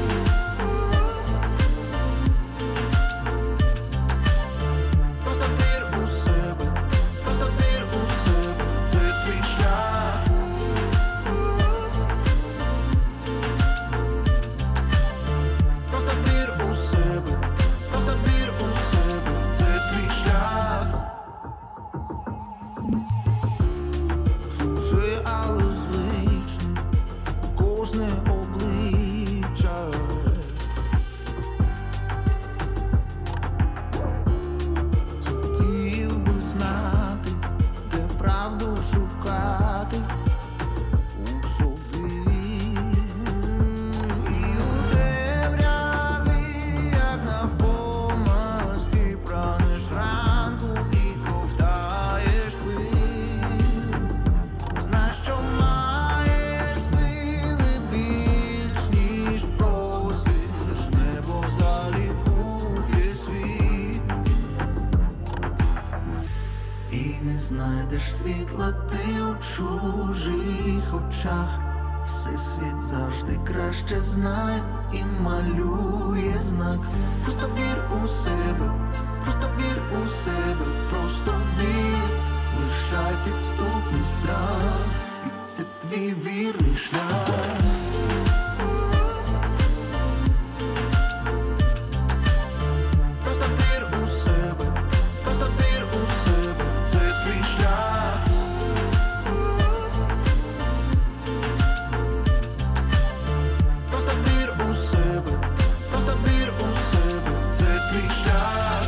Просто вір у себе, просто вір у себе, це твій шлях. Просто вір у себе, просто вір у себе, це твій шлях. Чуже, але звичне, кожне обличчя. Хотів би знати, де правду шукати у собі. І у темряві, як навпомазки, прагнеш ранку і ковтаєш пил. Знаєш, що маєш сили більш, ніж просиш, небо залікує світ. І не знайдеш світла ти у чужих очах. Всесвіт завжди краще знає і малює знак. Просто вір у себе, просто вір у себе, просто вір. Лишай підступний страх, і це твій вірний шлях. Просто вір у себе, просто вір у себе, це твій шлях. Просто вір у себе, просто вір у себе, це твій шлях.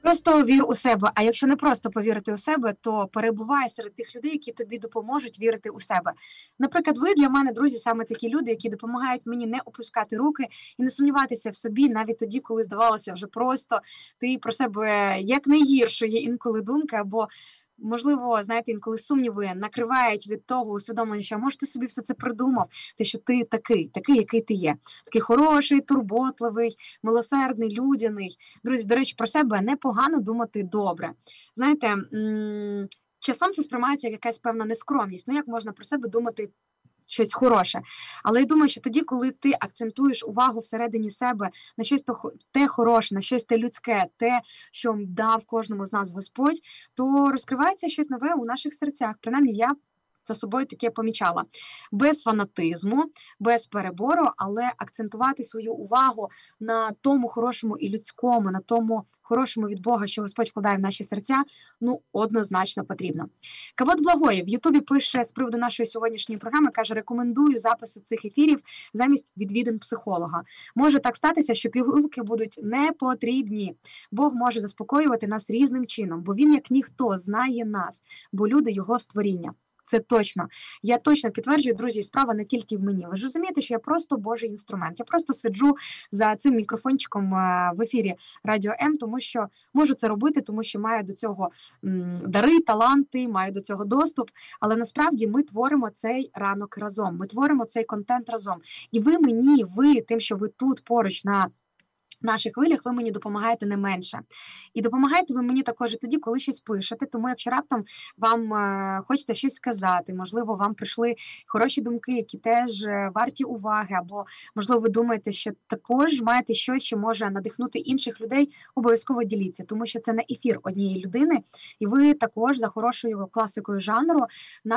Просто вір у себе. А якщо не просто повірити у себе, то перебувай серед тих людей, які тобі допоможуть вірити у себе. Наприклад, ви для мене, друзі, саме такі люди, які допомагають мені не опускати руки і не сумніватися в собі, навіть тоді, коли здавалося вже просто ти про себе як найгірше є інколи думка, або можливо, знаєте, інколи сумніви накривають від того усвідомлення, що може ти собі все це придумав, те, що ти такий, який ти є. Такий хороший, турботливий, милосердний, людяний. Друзі, до речі, про себе непогано думати добре. Знаєте, часом це сприймається як якась певна нескромність. Ну, як можна про себе думати щось хороше. Але я думаю, що тоді, коли ти акцентуєш увагу всередині себе на щось те хороше, на щось те людське, те, що дав кожному з нас Господь, то розкривається щось нове у наших серцях. Принаймні, я за собою таке помічала. Без фанатизму, без перебору, але акцентувати свою увагу на тому хорошому і людському, на тому хорошому від Бога, що Господь вкладає в наші серця, ну, однозначно потрібно. Кавод Благої в Ютубі пише з приводу нашої сьогоднішньої програми, каже, рекомендую записи цих ефірів замість відвідин психолога. Може так статися, що пігулки будуть не потрібні. Бог може заспокоювати нас різним чином, бо він, як ніхто, знає нас, бо люди його створіння. Це точно. Я точно підтверджую, друзі, справа не тільки в мені. Ви ж розумієте, що я просто Божий інструмент. Я просто сиджу за цим мікрофончиком в ефірі Радіо М, тому що можу це робити, тому що маю до цього дари, таланти, маю до цього доступ. Але насправді ми творимо цей ранок разом, ми творимо цей контент разом. І ви тим, що ви тут поруч на наших хвилях, ви мені допомагаєте не менше. І допомагаєте ви мені також і тоді, коли щось пишете, тому якщо раптом вам хочеться щось сказати, можливо, вам прийшли хороші думки, які теж варті уваги, або, можливо, ви думаєте, що також маєте щось, що може надихнути інших людей, обов'язково діліться, тому що це не ефір однієї людини, і ви також за хорошою класикою жанру,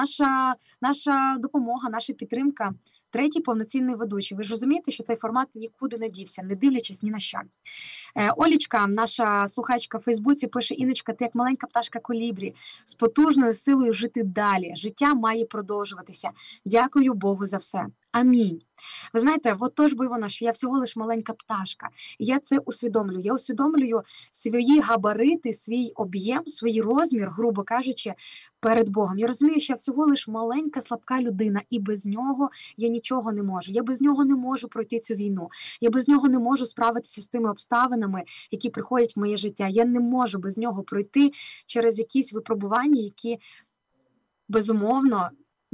наша допомога, наша підтримка, третій повноцінний ведучий. Ви ж розумієте, що цей формат нікуди не дівся, не дивлячись ні на що. Олічка, наша слухачка в Фейсбуці, пише: Іночка, ти як маленька пташка колібрі, з потужною силою жити далі. Життя має продовжуватися. Дякую Богу за все. Амінь. Ви знаєте, от то ж би воно, що я всього лиш маленька пташка. І я це усвідомлюю. Я усвідомлюю свої габарити, свій об'єм, свій розмір, грубо кажучи, перед Богом. Я розумію, що я всього лиш маленька, слабка людина, і без нього я нічого не можу. Я без нього не можу пройти цю війну. Я без нього не можу справитися з тими обставинами, які приходять в моє життя. Я не можу без нього пройти через якісь випробування, які, безумовно,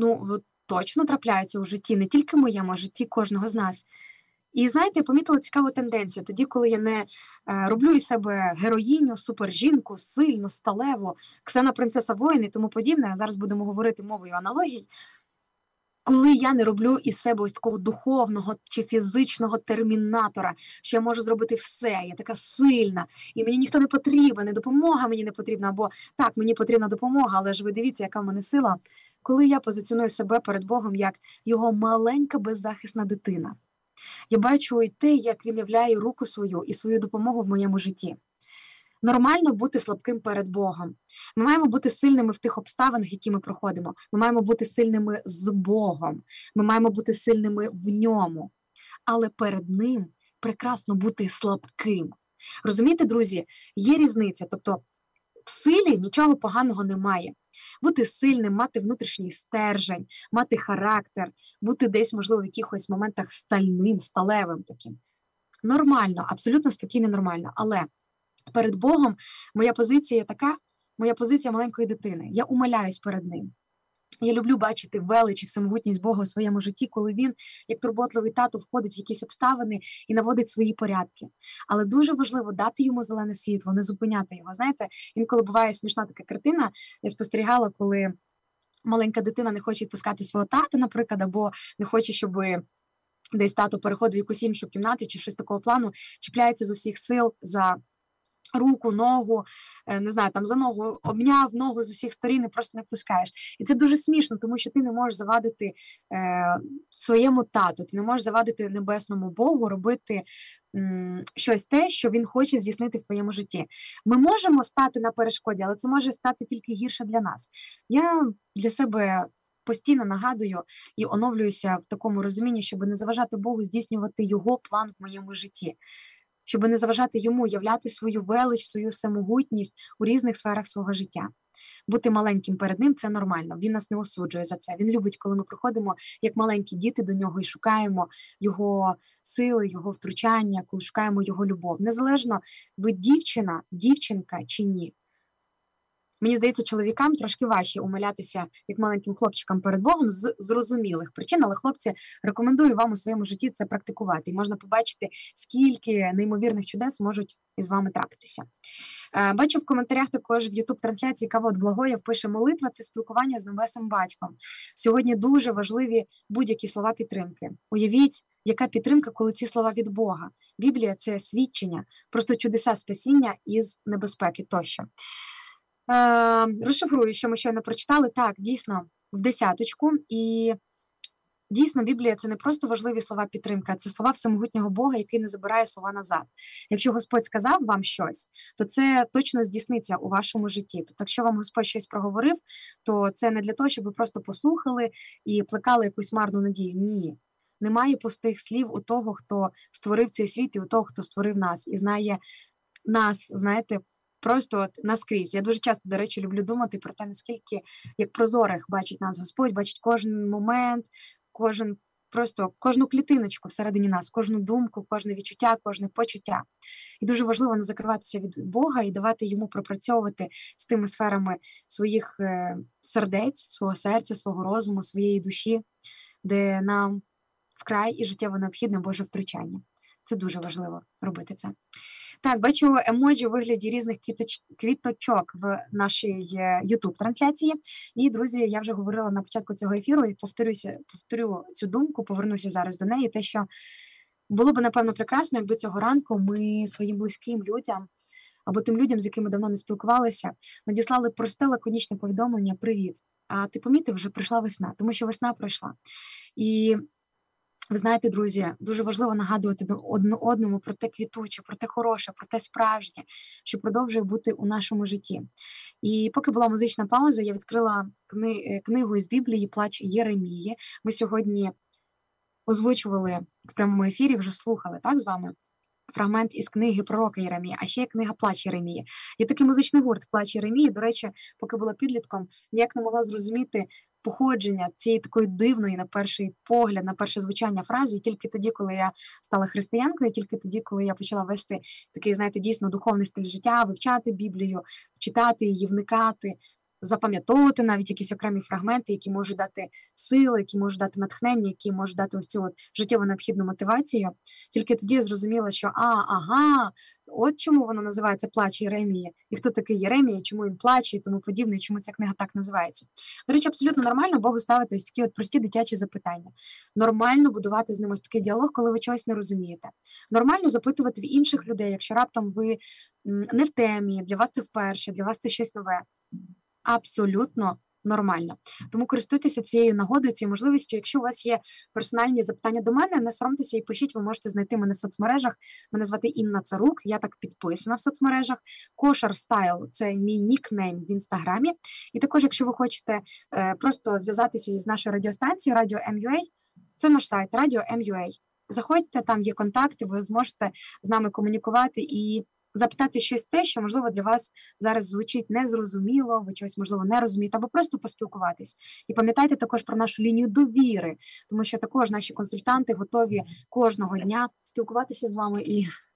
точно трапляються у житті, не тільки моєму, а житті кожного з нас. І, знаєте, я помітила цікаву тенденцію. Тоді, коли я не роблю із себе героїню, супержінку, сильну, сталеву, Ксена принцеса воїн і тому подібне, а зараз будемо говорити мовою аналогій, коли я не роблю із себе ось такого духовного чи фізичного термінатора, що я можу зробити все, я така сильна, і мені ніхто не потрібен, і допомога мені не потрібна, або так, мені потрібна допомога, але ж ви дивіться, яка в мене сила, коли я позиціоную себе перед Богом як його маленька беззахисна дитина. Я бачу і те, як він являє руку свою і свою допомогу в моєму житті. Нормально бути слабким перед Богом. Ми маємо бути сильними в тих обставинах, які ми проходимо. Ми маємо бути сильними з Богом. Ми маємо бути сильними в ньому. Але перед ним прекрасно бути слабким. Розумієте, друзі, є різниця. Тобто в силі нічого поганого немає. Бути сильним, мати внутрішній стержень, мати характер, бути десь, можливо, в якихось моментах стальним, сталевим таким. Нормально, абсолютно спокійно, нормально. Але перед Богом моя позиція така, моя позиція маленької дитини. Я умиляюсь перед ним. Я люблю бачити велич і всемогутність Бога у своєму житті, коли він, як турботливий тато, входить в якісь обставини і наводить свої порядки. Але дуже важливо дати йому зелене світло, не зупиняти його. Знаєте, інколи буває смішна така картина, я спостерігала, коли маленька дитина не хоче відпускати свого тата, наприклад, або не хоче, щоб десь тато переходив в якусь іншу кімнату чи щось такого плану, чіпляється з усіх сил за руку, ногу, не знаю, там за ногу обняв, ногу з усіх сторін і просто не пускаєш. І це дуже смішно, тому що ти не можеш завадити своєму тату, ти не можеш завадити небесному Богу робити щось те, що він хоче здійснити в твоєму житті. Ми можемо стати на перешкоді, але це може стати тільки гірше для нас. Я для себе постійно нагадую і оновлююся в такому розумінні, щоб не заважати Богу здійснювати його план в моєму житті. щоб не заважати йому являти свою велич, свою самогутність у різних сферах свого життя. Бути маленьким перед ним – це нормально, він нас не осуджує за це. Він любить, коли ми приходимо, як маленькі діти до нього і шукаємо його сили, його втручання, коли шукаємо його любов. Незалежно, ви дівчина, дівчинка чи ні. Мені здається, чоловікам трошки важче умилятися як маленьким хлопчикам перед Богом з зрозумілих причин, але, хлопці, рекомендую вам у своєму житті це практикувати. І можна побачити, скільки неймовірних чудес можуть із вами трапитися. Бачу в коментарях також в YouTube-трансляції Кавод Благоєв пише: молитва – це спілкування з небесним батьком. Сьогодні дуже важливі будь-які слова підтримки. Уявіть, яка підтримка, коли ці слова від Бога. Біблія – це свідчення, просто чудеса спасіння із небезпеки тощо. Розшифрую, що ми щойно прочитали. Так, дійсно, в десяточку. І дійсно, Біблія – це не просто важливі слова підтримки, а це слова всемогутнього Бога, який не забирає слова назад. Якщо Господь сказав вам щось, то це точно здійсниться у вашому житті. Тобто, якщо вам Господь щось проговорив, то це не для того, щоб ви просто послухали і плекали якусь марну надію. Ні. Немає пустих слів у того, хто створив цей світ, і у того, хто створив нас, і знає нас, знаєте, просто от наскрізь. Я дуже часто, до речі, люблю думати про те, наскільки, як прозорих бачить нас Господь, бачить кожен момент, кожну клітиночку всередині нас, кожну думку, кожне відчуття, кожне почуття. І дуже важливо не закриватися від Бога і давати йому пропрацьовувати з тими сферами своїх сердець, свого серця, свого розуму, своєї душі, де нам вкрай і життєво необхідне Боже втручання. Це дуже важливо робити це. Так, бачу емоджі у вигляді різних квіточок в нашій YouTube-трансляції. І, друзі, я вже говорила на початку цього ефіру і повторю цю думку, повернуся зараз до неї, те, що було б, напевно, прекрасно, якби цього ранку ми своїм близьким людям або тим людям, з якими давно не спілкувалися, надіслали просте лаконічне повідомлення: «Привіт, а ти помітив, вже прийшла весна?» Тому що весна пройшла. І ви знаєте, друзі, дуже важливо нагадувати одному про те квітуче, про те хороше, про те справжнє, що продовжує бути у нашому житті. І поки була музична пауза, я відкрила книгу із Біблії «Плач Єремії». Ми сьогодні озвучували в прямому ефірі, вже слухали, так, з вами, фрагмент із книги пророка Єремії, а ще є книга «Плач Єремії». Є такий музичний гурт «Плач Єремії». До речі, поки була підлітком, ніяк не могла зрозуміти походження цієї такої дивної, на перший погляд, на перше звучання фрази, і тільки тоді, коли я стала християнкою, тільки тоді, коли я почала вести такий, знаєте, дійсно духовний стиль життя, вивчати Біблію, читати її, вникати, запам'ятовувати навіть якісь окремі фрагменти, які можуть дати сили, які можуть дати натхнення, які можуть дати ось цю от життєво необхідну мотивацію. Тільки тоді я зрозуміла, що от чому воно називається «Плач Єремії», і хто такий Єремія, чому він плаче і тому подібне, і чому ця книга так називається. До речі, абсолютно нормально Богу ставити ось такі от прості дитячі запитання. Нормально будувати з ним ось такий діалог, коли ви чогось не розумієте. Нормально запитувати в інших людей, якщо раптом ви не в темі, для вас це вперше, для вас це щось нове. Абсолютно нормально. Тому користуйтеся цією нагодою, цією можливістю. Якщо у вас є персональні запитання до мене, не соромтеся і пишіть, ви можете знайти мене в соцмережах. Мене звати Інна Царук, я так підписана в соцмережах. Кошар Стайл – це мій нікнейм в Інстаграмі. І також, якщо ви хочете просто зв'язатися із нашою радіостанцією Радіо М.Ю.А., це наш сайт Радіо М.Ю.А. Заходьте, там є контакти, ви зможете з нами комунікувати і запитати щось те, що, можливо, для вас зараз звучить незрозуміло, ви чогось, можливо, не розумієте, або просто поспілкуватись. І пам'ятайте також про нашу лінію довіри, тому що також наші консультанти готові кожного дня спілкуватися з вами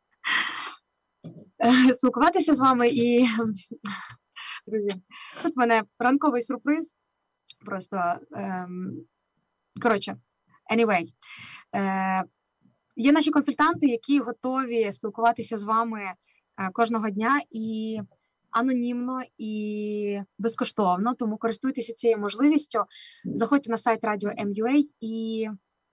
і друзі, тут в мене ранковий сюрприз. Просто, anyway. Є наші консультанти, які готові спілкуватися з вами кожного дня і анонімно, і безкоштовно, тому користуйтеся цією можливістю. Заходьте на сайт Радіо М.Ю.А. і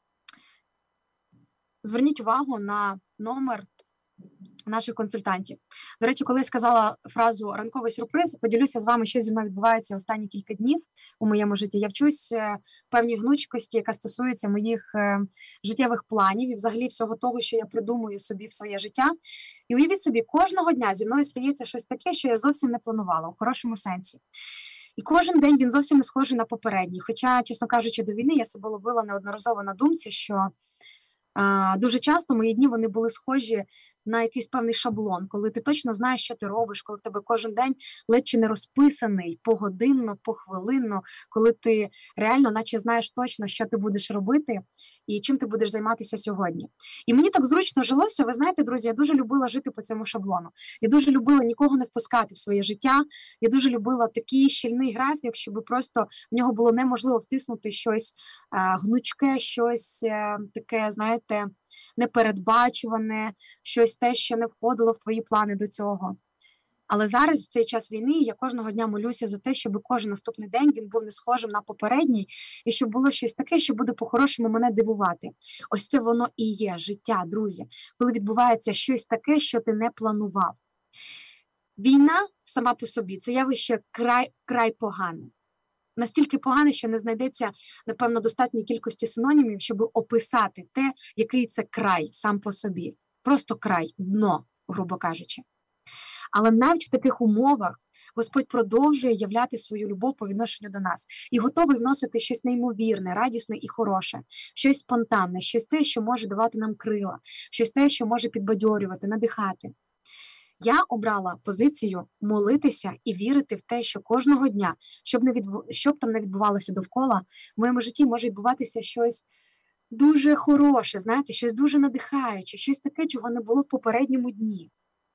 зверніть увагу на номер наших консультантів. До речі, коли я сказала фразу «ранковий сюрприз», поділюся з вами, що зі мною відбувається останні кілька днів у моєму житті. Я вчусь певній гнучкості, яка стосується моїх життєвих планів і взагалі всього того, що я придумую собі в своє життя. І уявіть собі, кожного дня зі мною стається щось таке, що я зовсім не планувала, у хорошому сенсі. І кожен день він зовсім не схожий на попередній. Хоча, чесно кажучи, до війни я себе ловила неодноразово на думці, що дуже часто мої дні вони були схожі на якийсь певний шаблон, коли ти точно знаєш, що ти робиш, коли в тебе кожен день ледь чи не розписаний погодинно, похвилинно, коли ти реально наче знаєш точно, що ти будеш робити і чим ти будеш займатися сьогодні. І мені так зручно жилося, ви знаєте, друзі, я дуже любила жити по цьому шаблону. Я дуже любила нікого не впускати в своє життя, я дуже любила такий щільний графік, щоб просто в нього було неможливо втиснути щось гнучке, щось таке, знаєте, непередбачуване, щось те, що не входило в твої плани до цього. Але зараз, в цей час війни, я кожного дня молюся за те, щоб кожен наступний день він був не схожим на попередній, і щоб було щось таке, що буде по-хорошому мене дивувати. Ось це воно і є життя, друзі, коли відбувається щось таке, що ти не планував. Війна сама по собі – це явище край погане. Настільки погане, що не знайдеться, напевно, достатньої кількості синонімів, щоб описати те, який це край сам по собі. Просто край, дно, грубо кажучи. Але навіть в таких умовах Господь продовжує являти свою любов по відношенню до нас і готовий вносити щось неймовірне, радісне і хороше, щось спонтанне, щось те, що може давати нам крила, щось те, що може підбадьорювати, надихати. Я обрала позицію молитися і вірити в те, що кожного дня, щоб там не відбувалося довкола, в моєму житті може відбуватися щось дуже хороше, знаєте, щось дуже надихаюче, щось таке, чого не було в попередньому дні.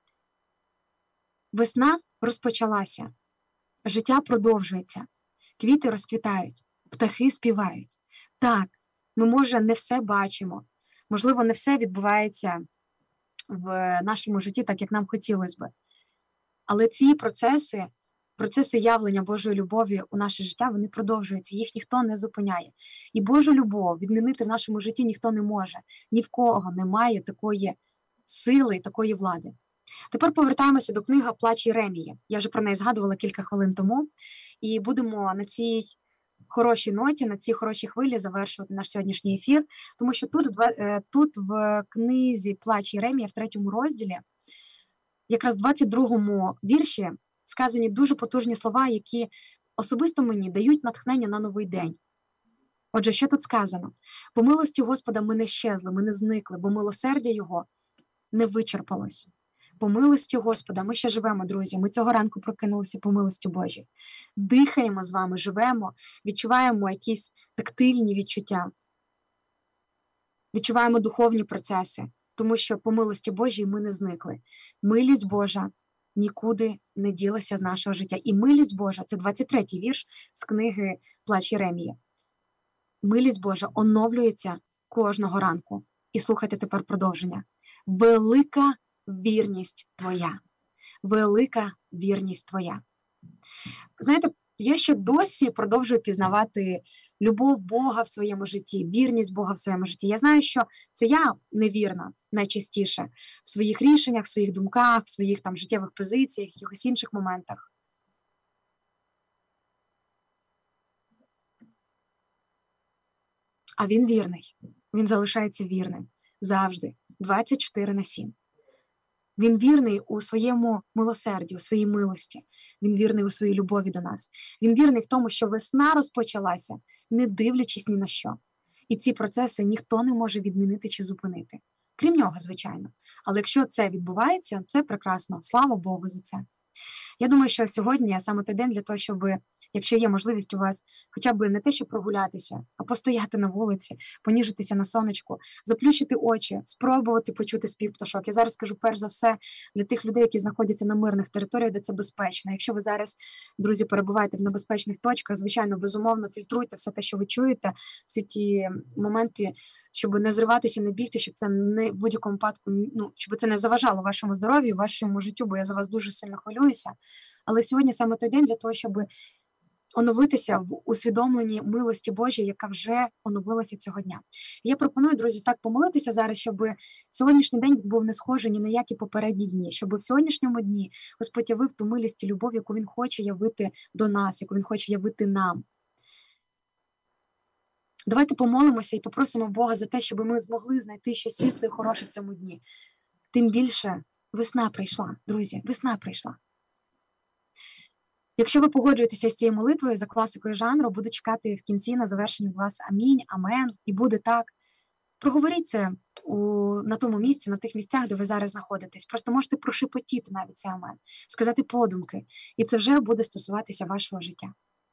Весна розпочалася, життя продовжується, квіти розквітають, птахи співають. Так, ми, може, не все бачимо, можливо, не все відбувається в нашому житті так, як нам хотілося би. Але ці процеси явлення Божої любові у наше життя, вони продовжуються, їх ніхто не зупиняє. І Божу любов відмінити в нашому житті ніхто не може. Ні в кого немає такої сили, такої влади. Тепер повертаємося до книги «Плач Єремії». Я вже про неї згадувала кілька хвилин тому. І будемо на цій хорошій ноті, на цій хорошій хвилі завершувати наш сьогоднішній ефір. Тому що тут в книзі «Плач Єремія» в 3 розділі, якраз в 22-му вірші, сказані дуже потужні слова, які особисто мені дають натхнення на новий день. Отже, що тут сказано? «По милості Господа ми не щезли, ми не зникли, бо милосердя Його не вичерпалось». По милості Господа ми ще живемо, друзі. Ми цього ранку прокинулися по милості Божій. Дихаємо з вами, живемо, відчуваємо якісь тактильні відчуття. Відчуваємо духовні процеси, тому що по милості Божій ми не зникли. Милість Божа нікуди не ділася з нашого життя. І милість Божа – це 23-й вірш з книги «Плач Єремії». Милість Божа оновлюється кожного ранку. І слухайте тепер продовження. Велика вірність твоя. Велика вірність твоя. Знаєте, я ще досі продовжую пізнавати любов Бога в своєму житті, вірність Бога в своєму житті. Я знаю, що це я невірна найчастіше в своїх рішеннях, в своїх думках, в своїх там життєвих позиціях, якихось інших моментах. А він вірний. Він залишається вірним. Завжди. 24/7. Він вірний у своєму милосерді, у своїй милості. Він вірний у своїй любові до нас. Він вірний в тому, що весна розпочалася, не дивлячись ні на що. І ці процеси ніхто не може відмінити чи зупинити. Крім нього, звичайно. Але якщо це відбувається, це прекрасно. Слава Богу за це. Я думаю, що сьогодні саме той день для того, щоб, якщо є можливість у вас, хоча б не те, щоб прогулятися, а постояти на вулиці, поніжитися на сонечку, заплющити очі, спробувати почути спів пташок. Я зараз скажу перш за все для тих людей, які знаходяться на мирних територіях, де це безпечно. Якщо ви зараз, друзі, перебуваєте в небезпечних точках, звичайно, безумовно, фільтруйте все те, що ви чуєте, всі ті моменти, щоб не зриватися, не бігти, щоб це не в будь-якому випадку, щоб це не заважало вашому здоров'ю, вашому життю, бо я за вас дуже сильно хвилююся. Але сьогодні саме той день для того, щоб оновитися в усвідомленні милості Божій, яка вже оновилася цього дня. І я пропоную, друзі, так помолитися зараз, щоб сьогоднішній день був не схожий ні на які попередні дні, щоб в сьогоднішньому дні Господь явив ту милість і любов, яку Він хоче явити до нас, яку Він хоче явити нам. Давайте помолимося і попросимо Бога за те, щоб ми змогли знайти щось світле і хороше в цьому дні. Тим більше весна прийшла, друзі, весна прийшла. Якщо ви погоджуєтеся з цією молитвою за класикою жанру, буду чекати в кінці на завершення від вас амінь, амен, і буде так. Проговоріть це на тому місці, на тих місцях, де ви зараз знаходитесь. Просто можете прошепотіти навіть це амен, сказати подумки, і це вже буде стосуватися вашого життя.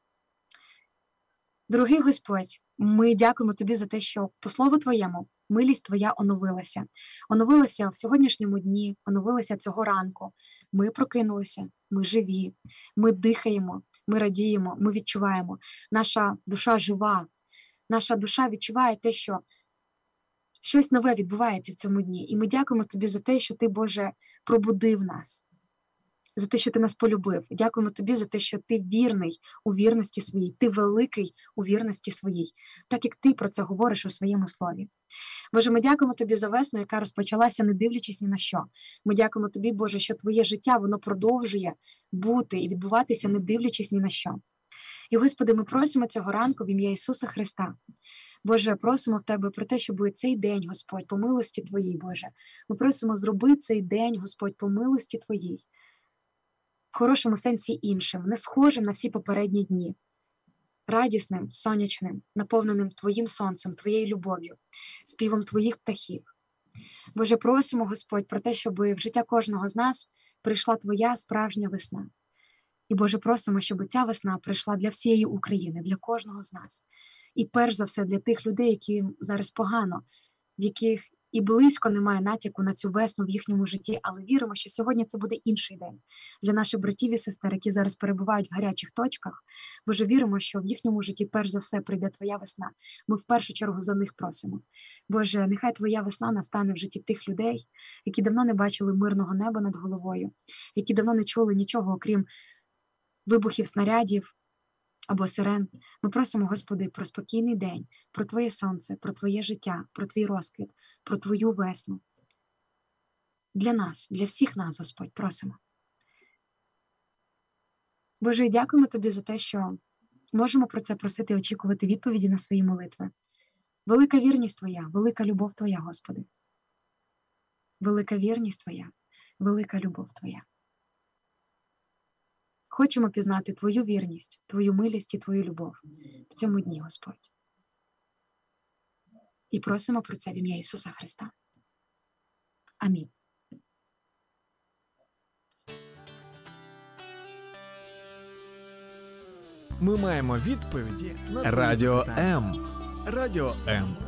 Дорогий Господь, ми дякуємо Тобі за те, що по слову Твоєму милість Твоя оновилася. Оновилася в сьогоднішньому дні, оновилася цього ранку. Ми прокинулися, ми живі, ми дихаємо, ми радіємо, ми відчуваємо. Наша душа жива, наша душа відчуває те, що щось нове відбувається в цьому дні. І ми дякуємо Тобі за те, що Ти, Боже, пробудив нас, за те, що Ти нас полюбив. Дякуємо Тобі за те, що Ти вірний у вірності своїй, Ти великий у вірності своїй, так як Ти про це говориш у своєму слові. Боже, ми дякуємо Тобі за весну, яка розпочалася, не дивлячись ні на що. Ми дякуємо Тобі, Боже, що Твоє життя, воно продовжує бути і відбуватися, не дивлячись ні на що. І, Господи, ми просимо цього ранку в ім'я Ісуса Христа. Боже, просимо в Тебе про те, щоб цей день, Господь, по милості Твоїй, Боже. Ми просимо зроби цей день, Господь, по милості Твоїй. В хорошому сенсі іншим, не схожим на всі попередні дні. Радісним, сонячним, наповненим Твоїм сонцем, Твоєю любов'ю, співом Твоїх птахів. Боже, просимо, Господь, про те, щоб в життя кожного з нас прийшла Твоя справжня весна. І, Боже, просимо, щоб ця весна прийшла для всієї України, для кожного з нас. І перш за все для тих людей, яким зараз погано, в яких і близько немає натяку на цю весну в їхньому житті, але віримо, що сьогодні це буде інший день. Для наших братів і сестер, які зараз перебувають в гарячих точках, Боже, віримо, що в їхньому житті перш за все прийде Твоя весна. Ми в першу чергу за них просимо. Боже, нехай Твоя весна настане в житті тих людей, які давно не бачили мирного неба над головою, які давно не чули нічого, окрім вибухів снарядів або сирен. Ми просимо, Господи, про спокійний день, про Твоє сонце, про Твоє життя, про Твій розквіт, про Твою весну. Для нас, для всіх нас, Господь, просимо. Боже, дякуємо Тобі за те, що можемо про це просити і очікувати відповіді на свої молитви. Велика вірність Твоя, велика любов Твоя, Господи. Велика вірність Твоя, велика любов Твоя. Хочемо пізнати Твою вірність, Твою милість і Твою любов в цьому дні, Господь. І просимо про це в ім'я Ісуса Христа. Амінь. Ми маємо відповіді на Радіо М. Радіо М.